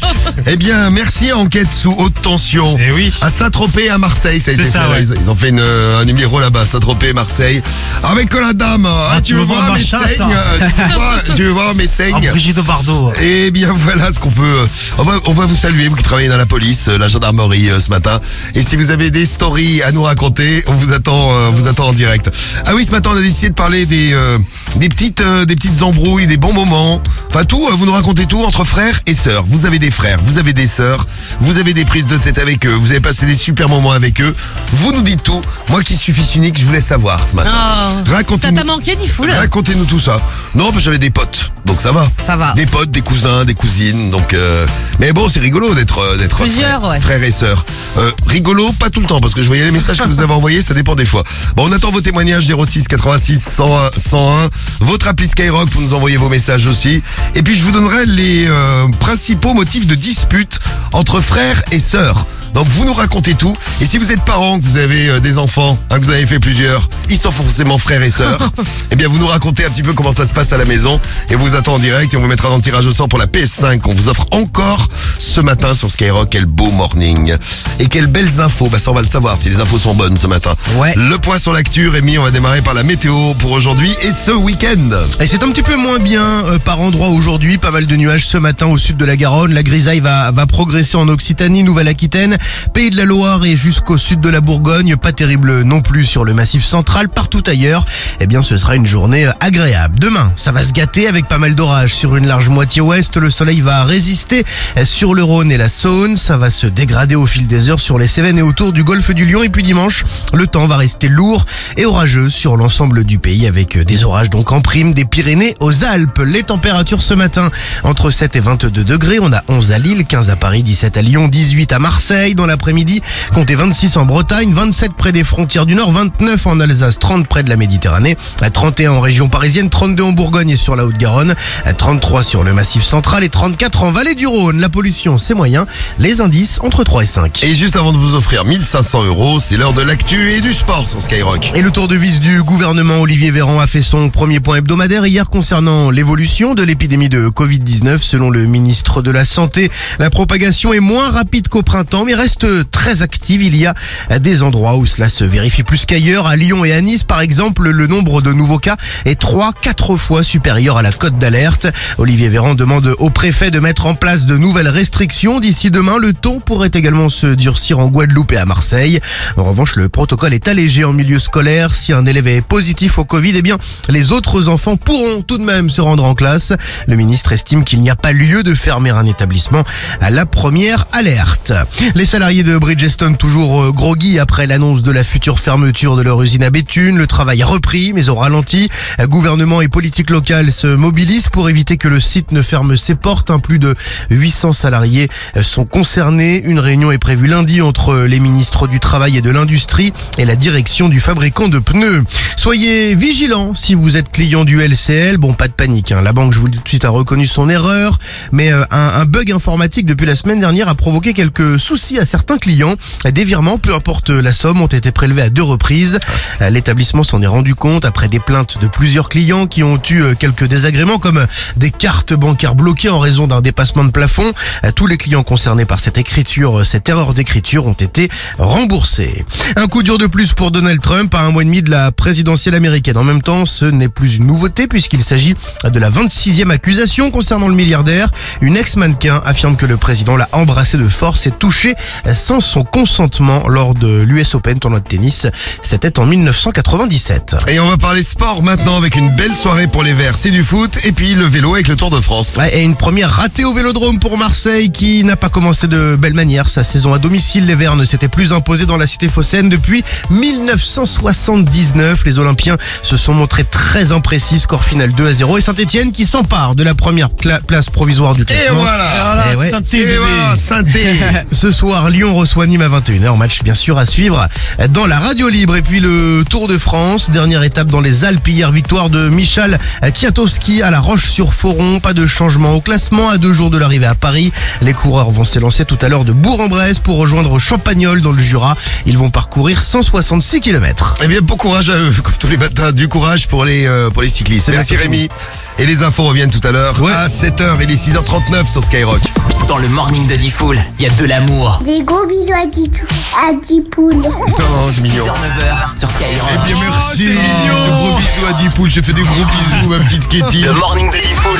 Eh bien, merci à Enquête sous haute tension. Eh oui. À Saint-Tropez, à Marseille, ça a C'est été ça, fait. ouais. Ils, ils ont fait une, euh, un numéro là-bas, Saint-Tropez, Marseille. Avec la dame. Ah, tu, tu veux veux voir voir mes ma chatte, saignes hein. tu, veux voir, tu veux voir mes Ah, saignes Brigitte Bardot. Eh bien voilà ce qu'on peut. euh, On va, on va vous saluer, vous qui travaillez dans la police, euh, la gendarmerie euh, ce matin. Et si vous avez des stories à nous raconter, on vous attend, euh, on vous attend en direct. Ah oui, ce matin on a décidé de parler des euh, des petites euh, des petites embrouilles, des bons moments. Enfin tout, euh, vous nous racontez tout entre frères et sœurs. Vous avez des frères, vous avez des sœurs, vous avez des prises de tête avec eux, vous avez passé des super moments avec eux. Vous nous dites tout. Moi qui suis fils unique, je voulais savoir ce matin. Oh, ça t'a manqué, Diffoul? Racontez-nous tout ça. Non, parce que j'avais des potes, donc ça va. Ça va. Des potes, des cousins, des cousines, donc. Euh... Mais bon, c'est rigolo d'être euh, d'être Plusieurs, frère, ouais. frères et sœurs. Euh, rigolo, pas tout le temps, parce que je voyais les messages que vous avez envoyés, ça dépend des fois. Bon, on attend vos témoignages zéro six quatre-vingt-six cent un cent un. Votre appli Skyrock pour nous envoyer vos messages aussi. Et puis je vous donnerai les euh, principaux motifs de dispute entre frères et sœurs. Donc vous nous racontez tout. Et si vous êtes parents, que vous avez euh, des enfants, hein, que vous avez fait plusieurs, ils sont forcément frères et sœurs. Eh bien vous nous racontez un petit peu comment ça se passe à la maison. Et on vous attend en direct et on vous mettra dans le tirage au sort pour la P S cinq qu'on vous offre encore ce matin sur Skyrock. Quel beau morning. Et quelles belles infos. Bah ça on va le savoir si les infos sont bonnes ce matin. Ouais. Le point sur l'actu, Rémi, on va démarrer par la météo pour aujourd'hui et ce week-end. Et c'est un petit peu moins bien euh, par endroit aujourd'hui. Pas mal de nuages ce matin au sud de la Garonne. La grisaille va, va progresser en Occitanie, Nouvelle-Aquitaine, Pays de la Loire et jusqu'au sud de la Bourgogne. Pas terrible non plus sur le massif central. Partout ailleurs, eh bien ce sera une journée agréable. Demain, ça va se gâter avec pas mal d'orages sur une large moitié ouest. Le soleil va résister sur le Rhône et la Saône. Ça va se dégrader au fil des heures sur les Cévennes et autour du golfe du Lion. Et puis dimanche, le temps va rester lourd et orageux sur l'ensemble du pays avec des orages donc en prime des Pyrénées aux Alpes. Les températures ce matin entre sept et vingt-deux degrés. On a onze à Lille, quinze à Paris, dix-sept à Lyon, dix-huit à Marseille. Dans l'après-midi, comptez vingt-six en Bretagne, vingt-sept près des frontières du Nord, vingt-neuf en Alsace, trente près de la Méditerranée, trente et un en région parisienne, trente-deux en Bourgogne et sur la Haute-Garonne, trente-trois sur le Massif central et trente-quatre en Vallée du Rhône. La pollution, c'est moyen. Les indices entre trois et cinq. Et juste avant de vous offrir mille cinq cents euros, c'est l'heure de l'actu et du sport sur Skyrock. Et le tour de vis du gouvernement, Olivier Véran a fait son premier point hebdomadaire hier concernant l'évolution de l'épidémie de covid dix-neuf. Selon le ministre de la Santé, la propagation est moins rapide qu'au printemps, mais reste très active. Il y a des endroits où cela se vérifie plus qu'ailleurs. À Lyon et à Nice, par exemple, le nombre de nouveaux cas est trois, quatre fois supérieur à la cote d'alerte. Olivier Véran demande au préfet de mettre en place de nouvelles restrictions. D'ici demain, le ton pourrait également se durcir en Guadeloupe et à Marseille. En revanche, le protocole est allégé en milieu scolaire. Si un élève est positif au Covid, eh bien, les autres enfants pourront tout de même se rendre en classe. Le ministre estime qu'il n'y a pas lieu de fermer un établissement à la première alerte. Les salariés de Bridgestone toujours groggy après l'annonce de la future fermeture de leur usine à Béthune. Le travail a repris, mais au ralenti. Gouvernement et politique locale se mobilisent pour éviter que le site ne ferme ses portes. Un plus de huit cents salariés sont concernés. Une réunion est prévue lundi entre les ministres du Travail et de l'Industrie et la direction du fabricant de pneus. Soyez vigilants si vous êtes client du L C L. Bon, pas de panique, hein. La banque, je vous le dis tout de suite, a reconnu son erreur, mais euh, un, un bug informatique depuis la semaine dernière a provoqué quelques soucis à certains clients. Des virements, peu importe la somme, ont été prélevés à deux reprises. L'établissement s'en est rendu compte après des plaintes de plusieurs clients qui ont eu quelques désagréments comme des cartes bancaires bloquées en raison d'un dépassement de plafond. Tous les clients concernés par cette écriture, cette erreur d'écriture ont été remboursés. Un coup dur de plus pour Donald Trump à un mois et demi de la présidentielle américaine. En même temps, ce n'est plus une nouveauté puisqu'il s'agit de la vingt-sixième accusation concernant le milliardaire. Une ex-mannequin affirme que le président l'a embrassé de force et touché sans son consentement lors de l'U S Open, tournoi de tennis. C'était en mille neuf cent quatre-vingt-dix-sept. Et on va parler sport maintenant avec une belle soirée pour les Verts. C'est du foot et puis le vélo avec le Tour de France. Ouais, et une première ratée au Vélodrome pour Marseille qui n'a pas commencé de belle manière. Sa saison à domicile, les Verts ne s'étaient plus imposés dans la cité phocéenne depuis mille neuf cent soixante-dix-neuf. Les Olympiens se sont montrés très imprécis. Score final deux à zéro. Et Saint-Etienne qui s'empare de la première cla- place provisoire du classement. Et voilà, et ouais. Saint-Étienne, et voilà, Saint-Étienne. Ce soir, Lyon reçoit Nîmes à vingt et une heures. Match bien sûr à suivre dans la radio libre. Et puis le tour Tour de France. Dernière étape dans les Alpes hier, victoire de Michal Kwiatkowski à La Roche-sur-Foron. Pas de changement au classement à deux jours de l'arrivée à Paris. Les coureurs vont s'élancer tout à l'heure de Bourg-en-Bresse pour rejoindre Champagnole dans le Jura. Ils vont parcourir cent soixante-six kilomètres. Eh bien, bon courage à eux, comme tous les matins. Du courage pour les, euh, pour les cyclistes. Merci Rémi. Et les infos reviennent tout à l'heure ouais. à sept heures. Il est six heures trente-neuf sur Skyrock. Dans le morning de Diffoul, il y a de l'amour. Des gros bisous à Dipoul. À Dipoul. Oh, c'est mignon. six heures neuf heures sur Skyrock. Eh bien, merci. Oh, de gros bisous à Dipoul. Je fais des gros bisous, ma petite Katie. Le morning de Diffoul.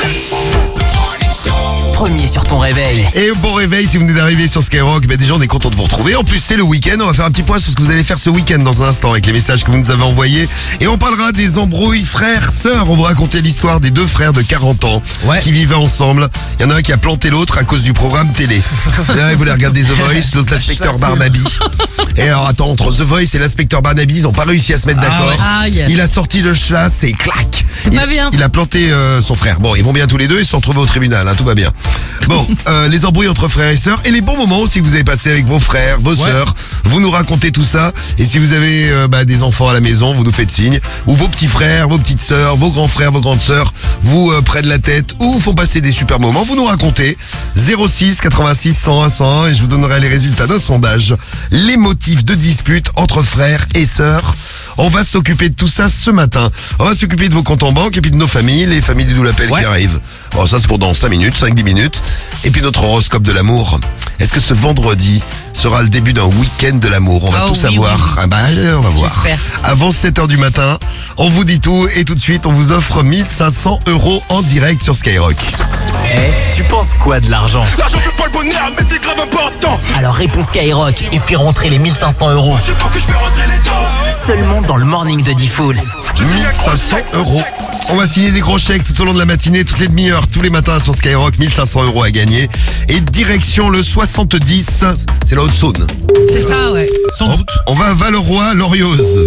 Premier sur ton réveil. Et bon réveil si vous venez d'arriver sur Skyrock. Ben déjà on est content de vous retrouver. En plus c'est le week-end. On va faire un petit point sur ce que vous allez faire ce week-end dans un instant avec les messages que vous nous avez envoyés. Et on parlera des embrouilles frères-sœurs. On va raconter l'histoire des deux frères de quarante ans ouais. qui vivaient ensemble. Il y en a un qui a planté l'autre à cause du programme télé. Là, il voulait regarder The Voice, l'autre l'inspecteur Barnaby. Et alors attends, entre The Voice et l'inspecteur Barnaby, ils n'ont pas réussi à se mettre d'accord. Ah ouais. Il a sorti le chasse et clac. C'est il, pas bien. Il a planté euh, son frère. Bon, ils vont bien tous les deux, ils se sont retrouvés au tribunal, hein, tout va bien. Bon, euh, les embrouilles entre frères et sœurs et les bons moments aussi que vous avez passé avec vos frères, vos ouais. sœurs. Vous nous racontez tout ça. Et si vous avez euh, bah, des enfants à la maison, vous nous faites signe. Ou vos petits frères, vos petites sœurs, vos grands frères, vos grandes sœurs vous euh, prennent la tête ou vous font passer des super moments. Vous nous racontez zéro six quatre-vingt-six cent un cent un et je vous donnerai les résultats d'un sondage. Les motifs de dispute entre frères et sœurs. On va s'occuper de tout ça ce matin. On va s'occuper de vos comptes en banque et puis de nos familles, les familles du Doux l'appel ouais. qui arrivent. Bon, ça c'est pour dans cinq minutes, cinq dix minutes. Et puis notre horoscope de l'amour. Est-ce que ce vendredi sera le début d'un week-end de l'amour? On va oh, tout oui, savoir. Oui. Ah bah, on va voir. J'espère. Avant sept heures du matin, on vous dit tout et tout de suite, on vous offre mille cinq cents euros en direct sur Skyrock. Eh, hey, tu penses quoi de l'argent? L'argent fait pas le bonheur, mais c'est grave important. Alors réponds Skyrock et fais rentrer les mille cinq cents euros. Je faut que je fais rentrer les autres. Seulement dans le morning de Diffoul. mille cinq cents euros. On va signer des gros chèques tout au long de la matinée, toutes les demi-heures, tous les matins sur Skyrock. mille cinq cents euros à gagner. Et direction le soixante-dix, c'est la Haute-Saône. C'est ça, ouais. Sans on, doute. On va à Valeroy-Lorioz.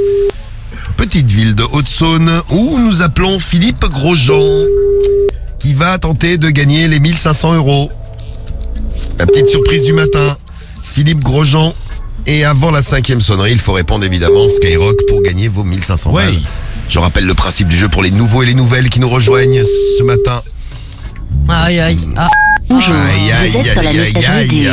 Petite ville de Haute-Saône où nous appelons Philippe Grosjean qui va tenter de gagner les mille cinq cents euros. La petite surprise du matin. Philippe Grosjean. Et avant la cinquième sonnerie, il faut répondre évidemment Skyrock pour gagner vos mille cinq cents balles. Ouais. Je rappelle le principe du jeu pour les nouveaux et les nouvelles qui nous rejoignent ce matin. Aïe aïe. Ah. Aïe aïe aïe aïe aïe.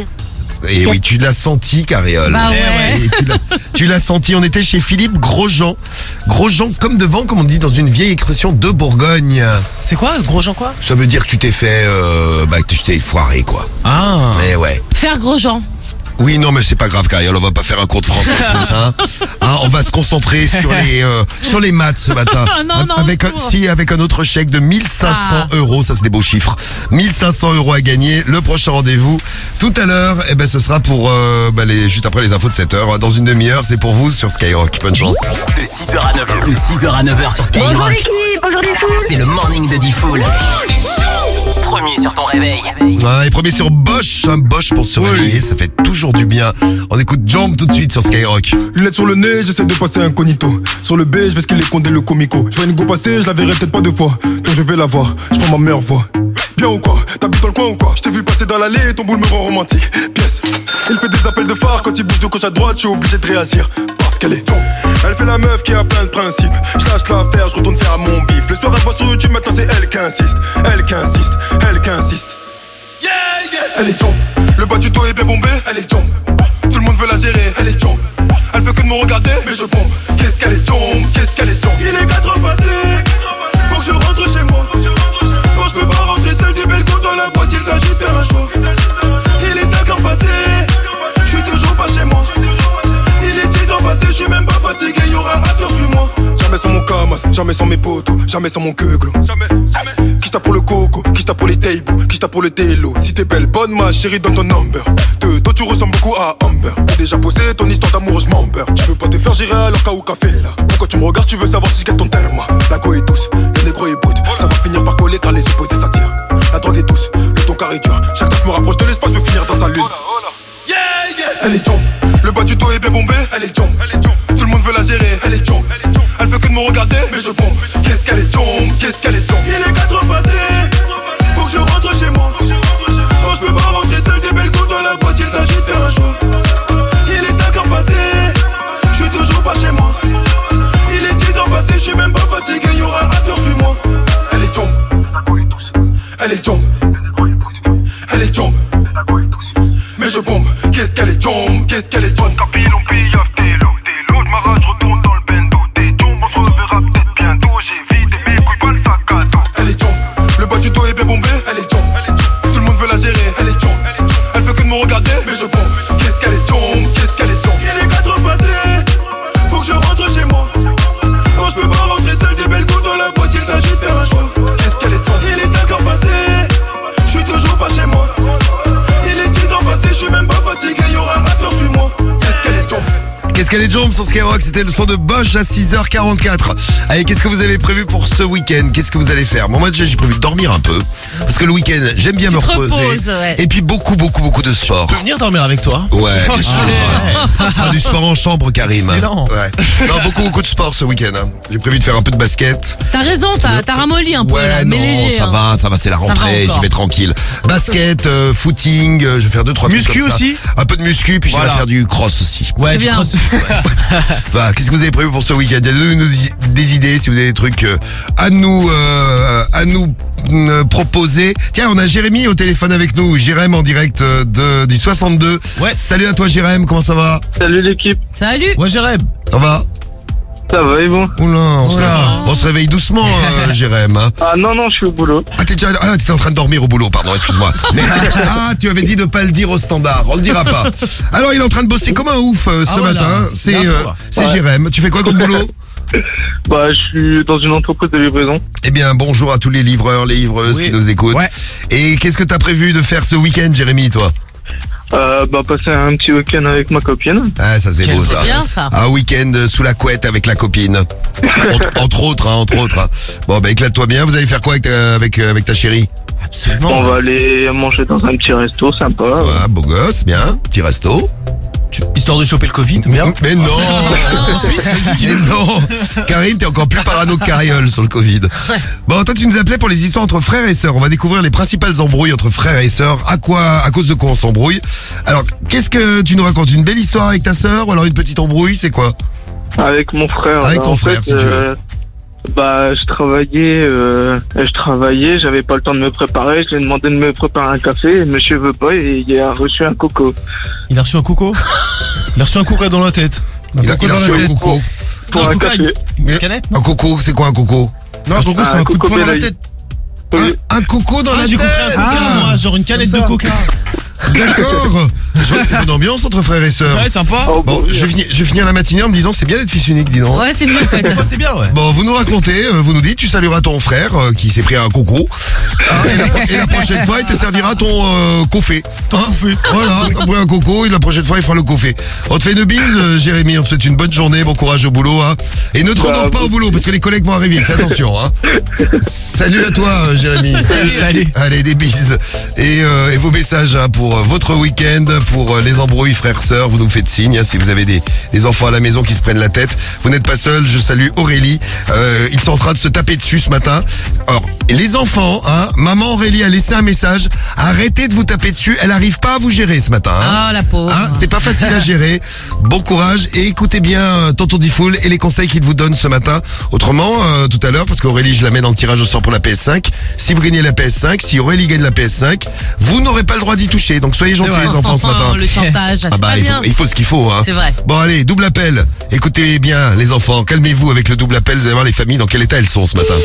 Et oui, tu l'as senti, Carriole. Bah ouais. Et tu, l'as, tu l'as senti. On était chez Philippe Grosjean. Grosjean comme devant, comme on dit dans une vieille expression de Bourgogne. C'est quoi, Grosjean quoi? Ça veut dire que tu t'es fait, euh, bah que tu t'es foiré quoi. Ah. Et ouais. Faire Grosjean. Oui, non, mais c'est pas grave, Carriole, on va pas faire un cours de français ce matin. Hein, on va se concentrer sur les euh, sur les maths ce matin. non, non, avec un, si, avec un autre chèque de mille cinq cents euros, ça c'est des beaux chiffres. mille cinq cents euros à gagner. Le prochain rendez-vous tout à l'heure, eh ben ce sera pour euh, bah, les juste après les infos de sept heures. Dans une demi-heure, c'est pour vous sur Skyrock. Bonne chance. De six heures à neuf heures, de six heures à neuf heures sur Skyrock. Bonjour l'équipe, bonjour Diffoul. C'est le morning de Diffoul. Premier sur ton réveil. Ah, et premier sur Bosch, un Bosch pour se réveiller, ça fait toujours du bien. On écoute Jump tout de suite sur Skyrock. Lunettes sur le nez, j'essaie de passer incognito. Sur le B, je vais ce qu'il est condé le comico. Je vois une go passer, je la verrai peut-être pas deux fois. Donc je vais la voir, je prends ma meilleure voix. Bien ou quoi? T'habites dans le coin ou quoi? Je t'ai vu passer dans l'allée, ton boule me rend romantique. Pièce. Il fait des appels de phare, quand il bouge de gauche à droite, je suis obligé de réagir. Parce qu'elle est. Elle fait la meuf qui a plein de principes. Je lâche l'affaire, je retourne faire mon bif. Le soir elle voit sur YouTube, maintenant c'est elle qui insiste. Elle qui insiste, elle qui insiste. Yeah, yeah. Elle est jump. Le bas du dos est bien bombé, elle est jump. Tout le monde veut la gérer, elle est jump. Elle veut que de me regarder, mais je pompe. Qu'est-ce qu'elle est jump, qu'est-ce qu'elle est jump. Il est quatre heures passées, faut que je rentre chez moi. Non, je peux pas rentrer seul du balcon dans la boîte, il s'agit de faire un choix. Il est cinq heures passées, je suis toujours pas chez moi. Il est six heures passées, je suis même pas fatigué, y'aura attends, suis-moi. Jamais sans mon camas, jamais sans mes potos, jamais sans mon queuglo. Jamais, jamais. Qui t'a pour le coco, qui t'a pour les tables, qui t'a pour le télo. Si t'es belle, bonne ma chérie, donne ton number. De dos tu ressembles beaucoup à Amber. T'as déjà posé ton histoire d'amour, je m'embeurre. Tu veux pas te faire gérer alors qu'à ou café là. Pourquoi tu me regardes, tu veux savoir si je gagne ton terme. La go est douce, le négro est brut. Ça va finir par coller car les opposés s'attirent. La drogue est douce, le ton carré dur. Chaque taf me rapproche de l'espace, je veux finir dans sa lune. Yeah, yeah. Elle est jump, le bas du dos est bien bombé. Elle est jump, elle est jump. Tout le monde veut la gérer, elle est jump. Elle veut que de me regarder, mais je pompe. Qu'est-ce qu'elle est jump, qu'est-ce qu'elle est jump. Il est quatre heures passées, faut que je rentre chez moi. Non, je peux pas rentrer seul des belles coups dans la boîte, il s'agit de faire un choix. Il est cinq heures passées, je suis toujours pas chez moi. John Capil, on pillave tes lots. Tes lots de ma rage, retourne dans le bendo. Tes jambes, on se reverra peut-être bientôt. J'ai vidé mes couilles, pas le sac à dos. Elle est jump, le bas du dos est bien bombé. Elle est jump, tout le monde veut la gérer. Elle est jump, elle fait que de me regarder. Mais je bombe, qu'est-ce qu'elle est jump, qu'est-ce qu'elle est jump. Il est quatre heures passées, faut que je rentre chez moi. Non, je peux pas rentrer seul, des belles coups dans la boîte, il s'agit de faire un choix. Qu'est-ce qu'elle est jump, il est cinq heures passées, je suis toujours pas chez moi. Il est six heures passées, je suis même pas fatigué, y'aura attends, suis-moi. Qu'est-ce qu'elle est jump. Qu'est-ce qu'elle est jump sur Skyrock? C'était le son de Bosch à six heures quarante-quatre. Allez, qu'est-ce que vous avez prévu pour ce week-end? Qu'est-ce que vous allez faire? Bon, moi déjà j'ai prévu de dormir un peu. Parce que le week-end, j'aime bien Tu me te reposer. reposes, ouais. Et puis beaucoup, beaucoup, beaucoup de sport. Je peux venir dormir avec toi? Ouais, bien sûr. Ouais. Faire du sport en chambre, Karim. Excellent. Ouais. Non, beaucoup, beaucoup de sport ce week-end. Hein. J'ai prévu de faire un peu de basket. T'as raison, t'as t'as ramolli un peu, Ouais, là, non, mais léger. ça hein. va, ça va, c'est la Ça va rentrée, encore. j'y vais tranquille. Basket, euh, footing, euh, je vais faire deux, trois Muscu trucs comme ça. aussi? Un peu de muscu, puis je Voilà. vais faire du cross aussi. Ouais, C'est du bien. cross. Voilà, qu'est-ce que vous avez prévu pour ce week-end? Donnez-nous des idées si vous avez des trucs euh, à nous euh, à nous euh, proposer. Tiens, on a Jérémy au téléphone avec nous. Jérém en direct euh, de, du soixante-deux. Ouais. Salut à toi Jérém, comment ça va? Salut l'équipe, Salut. Ouais, Jérém. Ça va? ça va et vous? Oula, on, se- Oula. on se réveille doucement euh, Jérém. Hein. Ah non, non, je suis au boulot. Ah, t'es déjà, ah, t'étais en train de dormir au boulot, pardon, excuse-moi. Mais- ah, tu avais dit de pas le dire au standard, on le dira pas. Alors, il est en train de bosser comme un ouf euh, ce Ah, voilà. matin. C'est L'info, euh, là. c'est Ouais. Jérém. Tu fais quoi comme boulot? Bah, je suis dans une entreprise de livraison. Eh bien, bonjour à tous les livreurs, les livreuses Oui. qui nous écoutent. Ouais. Et qu'est-ce que t'as prévu de faire ce week-end, Jérémy, toi? Euh, bah, passer un petit week-end avec ma copine. Ah, ça c'est Quel beau ça. bien, ça. Un week-end sous la couette avec la copine. entre, entre autres, hein, entre autres. hein. Bon, bah éclate-toi bien. Vous allez faire quoi avec ta, avec, euh, avec ta chérie? Absolument. On va aller manger dans un petit resto sympa. Ouais, beau gosse, bien. Petit resto. Histoire de choper le Covid. Bien. Mais non. Mais non. Karim, t'es encore plus parano que Cariole sur le Covid. Bon, toi, tu nous appelais pour les histoires entre frères et sœurs. On va découvrir les principales embrouilles entre frères et sœurs. À quoi, à cause de quoi on s'embrouille. Alors, qu'est-ce que tu nous racontes? Une belle histoire avec ta sœur ou alors une petite embrouille? C'est quoi? Avec mon frère. Avec Bah, ton en frère, fait, si tu veux. euh, Bah, je travaillais, euh, je travaillais, j'avais pas le temps de me préparer. Je lui ai demandé de me préparer un café. Et monsieur veut pas et il a reçu un coco. Il a reçu un coco. Il a reçu un coco dans la tête. Il a, il a reçu un coco. Pour Non, un coca, café. une, une canette, non? Un coco, c'est quoi un coco? Non, donc Ah, c'est un coup de coco poing dans la Belleuil. tête. Oui. Un, un coco dans Ah, la j'ai tête. compris un coca, Ah, moi, genre une canette de coca. D'accord. Je vois que c'est bonne ambiance entre frères et sœurs. Ouais, sympa. Oh, Bon, je vais, finir, je vais finir la matinée en me disant c'est bien d'être fils unique, dis donc. Ouais, c'est mieux en fait. Des fois, c'est bien, ouais. Bon, vous nous racontez, euh, vous nous dites, tu salueras ton frère euh, qui s'est pris un coco. Hein, et, la, et la prochaine fois, il te servira ton euh, café. Hein, voilà, t'as pris un coco et la prochaine fois, il fera le café. On te fait une bise, euh, Jérémy, on te souhaite une bonne journée, bon courage au boulot. Hein. Et ne te Bah, rendors pas au boulot parce que les collègues vont arriver, fais attention. Hein. Salut à toi, euh, Jérémy. Salut. Allez, des bises. Et, euh, et vos messages hein, pour euh, votre week-end, pour euh, les embrouilles frères-sœurs, vous nous faites signe. Hein, si vous avez des, des enfants à la maison qui se prennent la tête, vous n'êtes pas seul. Je salue Aurélie. Euh, ils sont en train de se taper dessus ce matin. Alors, les enfants, hein, maman Aurélie a laissé un message. Arrêtez de vous taper dessus. Elle arrive pas à vous gérer ce matin. Hein. Ah, la pauvre. Hein, c'est pas facile à gérer. Bon courage et écoutez bien euh, Tonton Diffoul et les conseils qu'il vous donne ce matin. Autrement, euh, tout à l'heure, parce qu'Aurélie, je la mets dans le tirage au sort pour la P S cinq. Si vous gagnez la P S cinq, si Aurélie gagne la P S cinq, vous n'aurez pas le droit d'y toucher. Donc soyez gentils les enfants ce matin. Le chantage, c'est Ah bah, pas il bien. faut, il faut ce qu'il faut. Hein. C'est vrai. Bon allez, double appel. Écoutez bien les enfants, calmez-vous avec le double appel. Vous allez voir les familles dans quel état elles sont ce matin.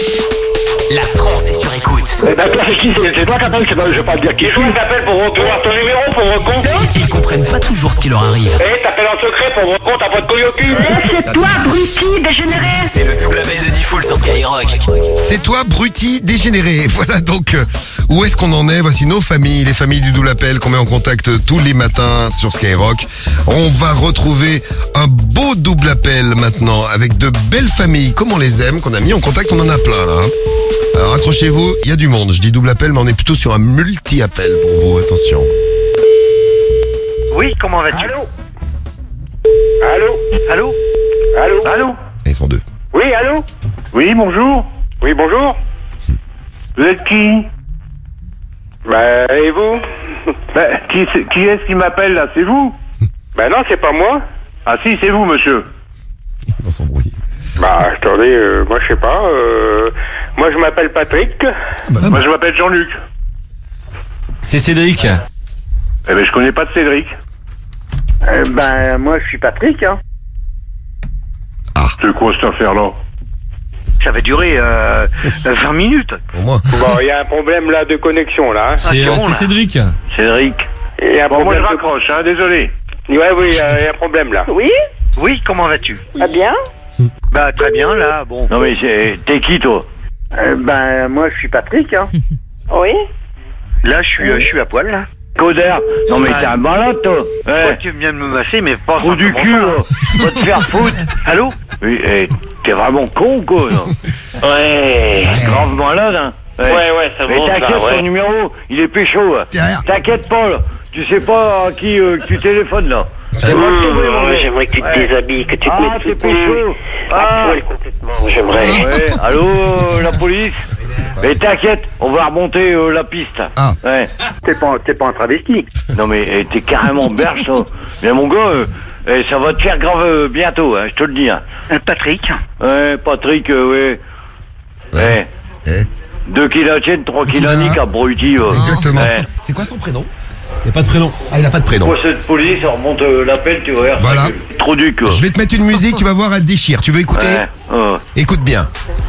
La France est sur écoute. Eh ben toi c'est qui? C'est c'est toi qui appelles, c'est pas, je vais pas te dire qui. Je t'appelle pour recevoir ton numéro pour recompte. Ils comprennent pas toujours ce qui leur arrive. Eh, t'appelles en secret pour recompte à votre couille au cul. C'est toi, abruti, dégénéré. C'est le double appel de Diffoul sur Skyrock. C'est toi, Bruti dégénéré. Voilà donc euh, où est-ce qu'on en est. Voici nos familles, les familles du double appel qu'on met en contact tous les matins sur Skyrock. On va retrouver un beau double appel maintenant avec de belles familles comme on les aime, qu'on a mis en contact. On en a plein là. hein. Alors accrochez-vous, il y a du monde. Je dis double appel, mais on est plutôt sur un multi-appel pour vous. Attention. Oui, comment vas-tu? Allô? Allô? Allô? Allô? Allô? Ils sont deux. Oui, allô? Oui, bonjour. Oui, bonjour. Vous êtes qui? Bah, et vous? Bah, qui, c'est- qui est-ce qui m'appelle là? C'est vous? Bah non, c'est pas moi. Ah si, c'est vous, monsieur. Ils vont s'embrouiller. Bah, attendez, euh, moi je sais pas. Euh, moi je m'appelle Patrick. Moi je m'appelle Jean-Luc. C'est Cédric. Eh ben je connais pas de Cédric. Euh, ben, moi, je suis Patrick, hein. Ah. C'est quoi cette affaire-là? Ça va durer euh, vingt minutes. Au moins. Bon, il y a un problème là de connexion, là. Hein. C'est euh, bon, c'est là. Cédric. Cédric. Il y a un Bon, moi, problème je de- raccroche, hein, désolé. Ouais, oui, il y, a il y a un problème là. Oui? Oui, comment vas-tu? Ah bien? Bah, très bien, là, bon. Non, mais c'est- t'es qui, toi? Euh, ben, moi, je suis Patrick, hein. Oui? Là, je suis euh, je suis à poil, là. Coder. Non, mais t'es un malade, toi. Ouais. Tu viens de me masser, mais pas Trou du simplement cul, ça. là. Va te faire foutre. Allô? Oui, eh, t'es vraiment con, quoi, là. Ouais, grave malade, hein. Ouais, ouais, ça Mais monte, t'inquiète, là, ouais. ton numéro, il est pécho, là. Derrière. T'inquiète pas, là. Tu sais pas à qui euh, que tu téléphones, là. C'est moi qui t'ai Ouais, j'aimerais que tu te Ouais. déshabilles, que tu te Ah, mettes t'es sous pécho. à Ah. poil complètement, j'aimerais. Ouais, allô, euh, la police. Mais t'inquiète, on va remonter euh, la piste. Ah. Ouais. T'es pas, t'es pas un travesti. Non mais eh, t'es carrément berge, toi. Mais mon gars, euh, eh, ça va te faire grave euh, bientôt, hein, je te le dis. Hein. Euh, Patrick? Ouais, Patrick, euh, ouais. Ouais. Eh. Deux kilos tienne, trois kilos nique, abruti. euh. Exactement. Ouais. C'est quoi son prénom? Il n'y a pas de prénom. Ah, il a pas de prénom. Quoi, cette police, on remonte euh, l'appel, tu vas voir. Voilà. C'est Trop du quoi. Je vais te mettre une musique, tu vas voir, elle déchire. Tu veux écouter? Ouais. ouais. Écoute bien.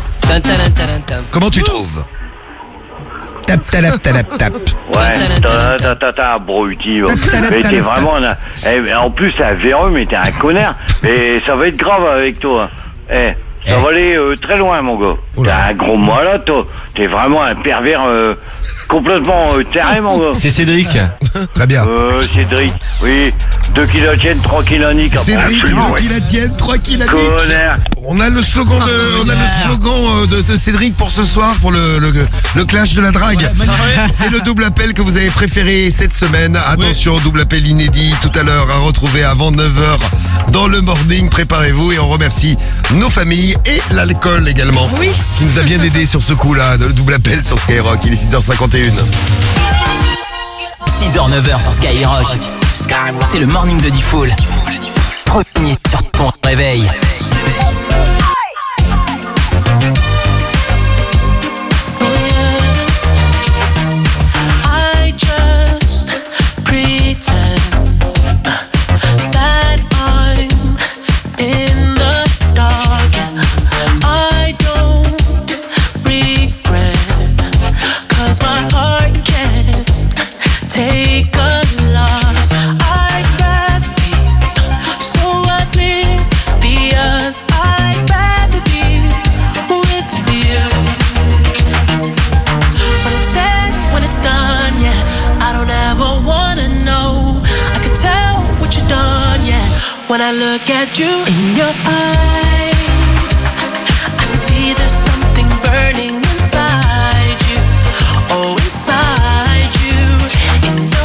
Comment tu trouves? Tap, talap, talap, tap. Ouais, ta ta ta ta abruti. ouais. Mais t'es vraiment un... eh, mais en plus c'est un véreux, mais t'es un connard. Et ça va être grave avec toi. Eh, ça va aller euh, très loin, mon gars. T'es un gros malade, toi. T'es vraiment un pervers euh, complètement euh, terré, mon gars. C'est Cédric. Très bien. Euh, Cédric, oui. deux kilos tienne, trois kilos nique. Cédric, deux qui la tienne, trois qui la nique. Connard. On a le slogan de, on a le slogan euh, de, de Cédric pour ce soir, pour le, le, le clash de la drague. C'est le double appel que vous avez préféré cette semaine. Attention, double appel inédit tout à l'heure à retrouver avant neuf heures dans le morning. Préparez-vous et on remercie nos familles et l'alcool également. Oui. Qui nous a bien aidé sur ce coup-là, de le double appel sur Skyrock. Il est six heures cinquante et une. six heures neuf heures sur Skyrock. C'est le morning de Diffoul. Premier sur ton réveil. I just pretend that I'm in the dark. I don't regret, 'cause my heart can't take a loss. I'd rather be so oblivious. I'd rather be with you. When it's said, when it's done, yeah, I don't ever wanna know. I can tell what you've done, yeah, when I look at you in your eyes. I see there's something burning inside you. Oh, inside you, in your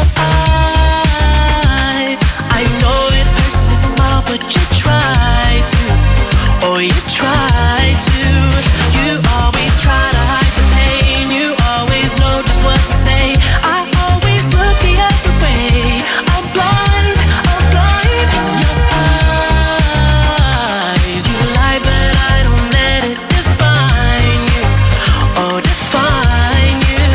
eyes. I know it hurts to smile, but you try to. Oh, you try to. You always try to hide the pain. You always know just what to say. I always look the other way. I'm blind, I'm blind in your eyes. You lie, but I don't let it define you. Oh, define you.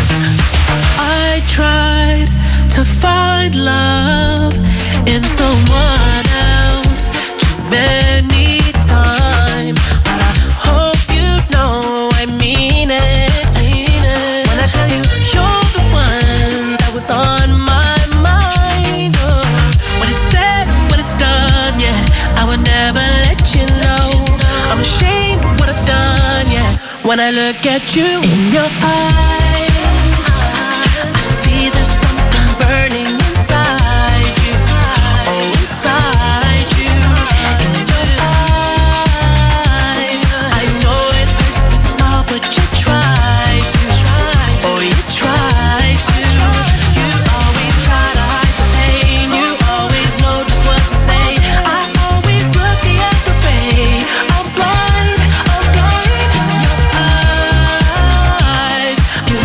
I tried to find love in someone else too many times, but I hope you know I mean it. I mean it. When I tell you you're the one that was on my mind. Oh, when it's said, when it's done, yeah, I would never let you know. I'm ashamed of what I've done, yeah. When I look at you in your eyes, I see there's something burning inside you. Oh, inside you, in your eyes. I know it hurts to smile, but you try to. Oh, you try to. You always try to hide the pain. You always know just what to say. I always look the other way. I'm blind, I'm blind in your eyes. You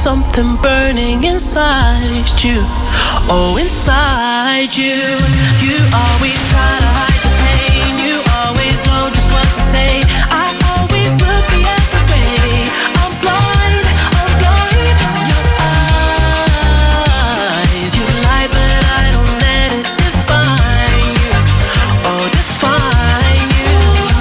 something burning inside you. Oh, inside you. You always try to hide the pain. You always know just what to say. I always look the other way. I'm blind, I'm blind. Your eyes, you lie, but I don't let it define you. Oh, define you.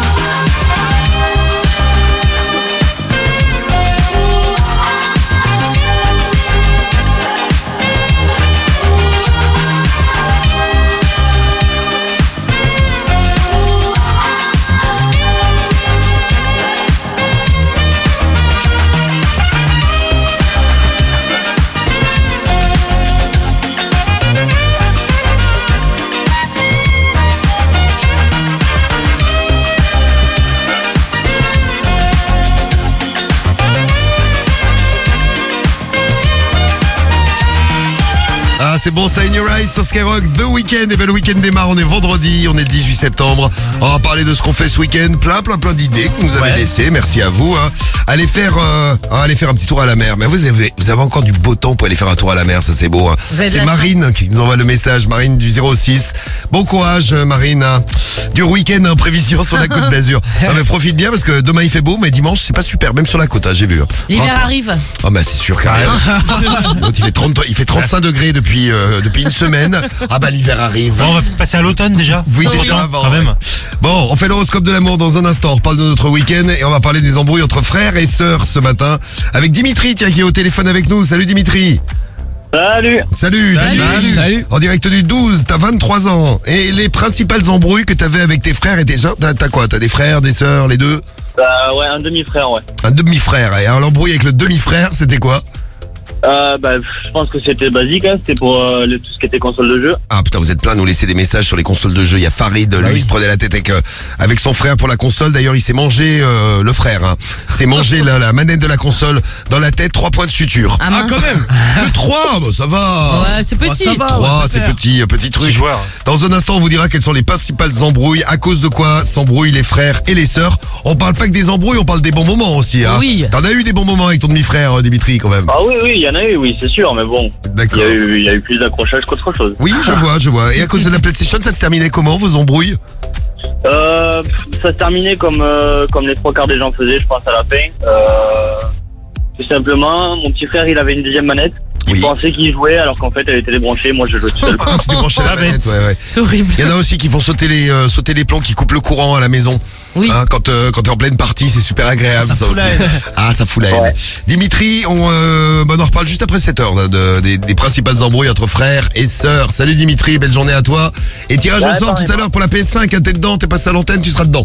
Ah, c'est bon, ça In Your Eyes sur Skyrock, The Weeknd. Et ben le week-end démarre, on est vendredi, on est le dix-huit septembre. On va parler de ce qu'on fait ce week-end. Plein, plein, plein d'idées que vous nous avez Ouais. laissées. Merci à vous. Hein. Allez faire, euh, allez faire un petit tour à la mer. Mais vous avez, vous avez encore du beau temps pour aller faire un tour à la mer. Ça, c'est beau. Hein. Vous avez de C'est la Marine chance. qui nous envoie le message. Marine du zéro six. Bon courage, euh, Marine. Hein. Dur week-end en prévision sur la Côte d'Azur. Non, mais profite bien parce que demain il fait beau, mais dimanche c'est pas super. Même sur la côte, hein, j'ai vu. Hein. L'hiver Rapport- arrive. Ah bah c'est sûr carrément. L'autre, il fait trente, il fait trente-cinq degrés depuis euh, depuis une semaine. Ah bah l'hiver arrive. Bon, on va peut-être passer à l'automne déjà. Oui, Pourtant, déjà avant. quand même. ouais. Bon, on fait l'horoscope de l'amour dans un instant. On reparle de notre week-end et on va parler des embrouilles entre frères et sœurs ce matin avec Dimitri, tiens, qui est au téléphone avec nous. Salut Dimitri. Salut. Salut, Salut. Salut. Salut. En direct du douze, t'as vingt-trois ans. Et les principales embrouilles que t'avais avec tes frères et tes sœurs, t'as, t'as quoi? T'as des frères, des sœurs, les deux? Bah ouais, un demi-frère, ouais. Un demi-frère. Et alors l'embrouille avec le demi-frère, c'était quoi? Euh, bah, je pense que c'était basique, hein. C'était pour euh, le- tout ce qui était console de jeu. Ah putain, vous êtes plein à nous laisser des messages sur les consoles de jeu. Il y a Farid, lui, il se prenait la tête avec, euh, avec son frère pour la console. D'ailleurs, il s'est mangé, euh, le frère, hein, s'est mangé la, la manette de la console dans la tête, trois points de suture. Ah, mince. quand même. Que trois, bah, ça va. Ouais, c'est petit. ça va. Trois, ouais, c'est super. petit, euh, petit truc. Petit joueur. Dans un instant, on vous dira quelles sont les principales embrouilles, à cause de quoi s'embrouillent les frères et les sœurs. On parle pas que des embrouilles, on parle des bons moments aussi. Hein. Oui. T'en as eu des bons moments avec ton demi-frère, euh, Dimitri, quand même. Ah oui, oui, il y en a eu, oui, c'est sûr, mais bon. Il D'accord. y a eu, il y a eu plus d'accrochage qu'autre chose. Oui, je vois, je vois. Et à cause de la PlayStation, ça se terminait comment, vos embrouilles? Euh, pff, ça se terminait comme, euh, comme les trois quarts des gens faisaient, je pense, à la fin. Euh, tout simplement, mon petit frère, il avait une deuxième manette. Il Oui. pensait qu'il jouait alors qu'en fait, elle était débranchée. Moi, je jouais tout seul. Ah, tu débranchais la La manette, bête. ouais, ouais. C'est horrible. Il y en a aussi qui font sauter les euh, sauter les plombs, qui coupent le courant à la maison. Oui. Hein, quand euh, quand t'es en pleine partie, c'est super agréable Ça ça, fout aussi. la haine. Ah, ça fout la haine. Ouais. Dimitri, on, euh, bah, on en reparle juste après sept heures de, de- des, des principales embrouilles entre frères et sœurs. Salut Dimitri, belle journée à toi. Et tirage Ouais, au sort pareil. tout à l'heure pour la P S cinq. Hein, t'es dedans, t'es passé à l'antenne, tu seras dedans.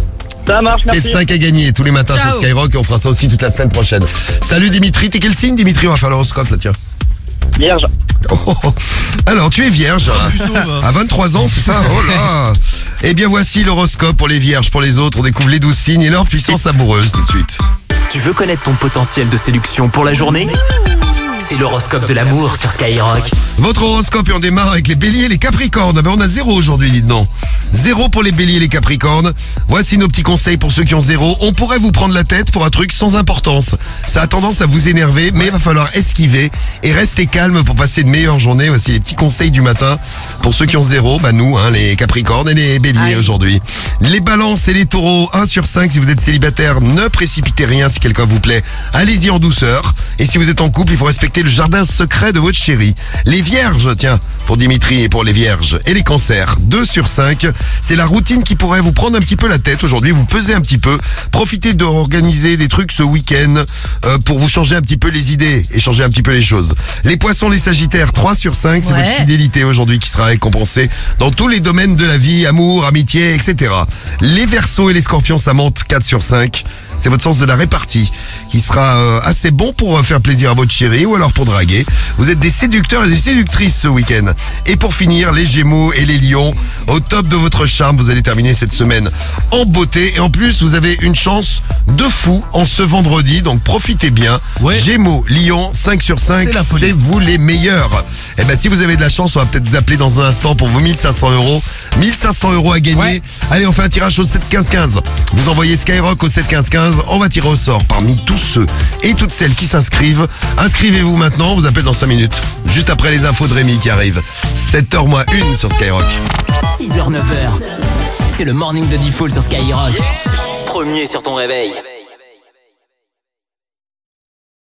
Ça marche, P S merci. cinq à gagner tous les matins Ciao. sur Skyrock et on fera ça aussi toute la semaine prochaine. Salut Dimitri, t'es quel signe Dimitri? On va faire l'horoscope là, tiens. Vierge. Oh, oh, oh. Alors, tu es vierge hein. à vingt-trois ans, c'est ça? Oh là. Eh bien, voici l'horoscope pour les vierges, pour les autres. On découvre les douze signes et leur puissance amoureuse tout de suite. Tu veux connaître ton potentiel de séduction pour la journée? C'est l'horoscope de l'amour sur Skyrock. Votre horoscope et on démarre avec les béliers et les capricornes. Ah ben, on a zéro aujourd'hui, dites donc. Zéro pour les béliers et les capricornes. Voici nos petits conseils pour ceux qui ont zéro. On pourrait vous prendre la tête pour un truc sans importance. Ça a tendance à vous énerver, mais il va falloir esquiver et rester calme pour passer de meilleures journées. Voici les petits conseils du matin pour ceux qui ont zéro. Bah nous, hein, les capricornes et les béliers Aïe. aujourd'hui. Les balances et les taureaux, un sur cinq. Si vous êtes célibataire, ne précipitez rien si quelqu'un vous plaît. Allez-y en douceur. Et si vous êtes en couple, il faut respecter le jardin secret de votre chérie. Les vierges, tiens, pour Dimitri et pour les vierges. Et les cancers, deux sur cinq. C'est la routine qui pourrait vous prendre un petit peu la tête aujourd'hui, vous pesez un petit peu. Profitez d'organiser des trucs ce week-end euh, pour vous changer un petit peu les idées et changer un petit peu les choses. Les poissons, les sagittaires, trois sur cinq. C'est Ouais. votre fidélité aujourd'hui qui sera récompensée dans tous les domaines de la vie, amour, amitié, et cetera. Les verseaux et les scorpions, ça monte quatre sur cinq. C'est votre sens de la répartie qui sera euh, assez bon pour euh, faire plaisir à votre chérie ou alors pour draguer. Vous êtes des séducteurs et des séductrices ce week-end. Et pour finir, les gémeaux et les lions, au top de votre charme, vous allez terminer cette semaine en beauté. Et en plus, vous avez une chance de fou en ce vendredi, donc profitez bien. Ouais. Gémeaux, lions, cinq sur cinq, C'est la folie. c'est vous les meilleurs. Et ben si vous avez de la chance, on va peut-être vous appeler dans un instant pour vos mille cinq cents euros. mille cinq cents euros à gagner. Ouais. Allez, on fait un tirage au sept quinze quinze. Vous envoyez Skyrock au sept quinze quinze. quinze. On va tirer au sort parmi tous ceux et toutes celles qui s'inscrivent. Inscrivez-vous maintenant, on vous appelle dans cinq minutes. Juste après les infos de Rémi qui arrivent. sept heures moins une sur Skyrock. six heures neuf heures. C'est le morning de Diffoul sur Skyrock. Premier sur ton réveil.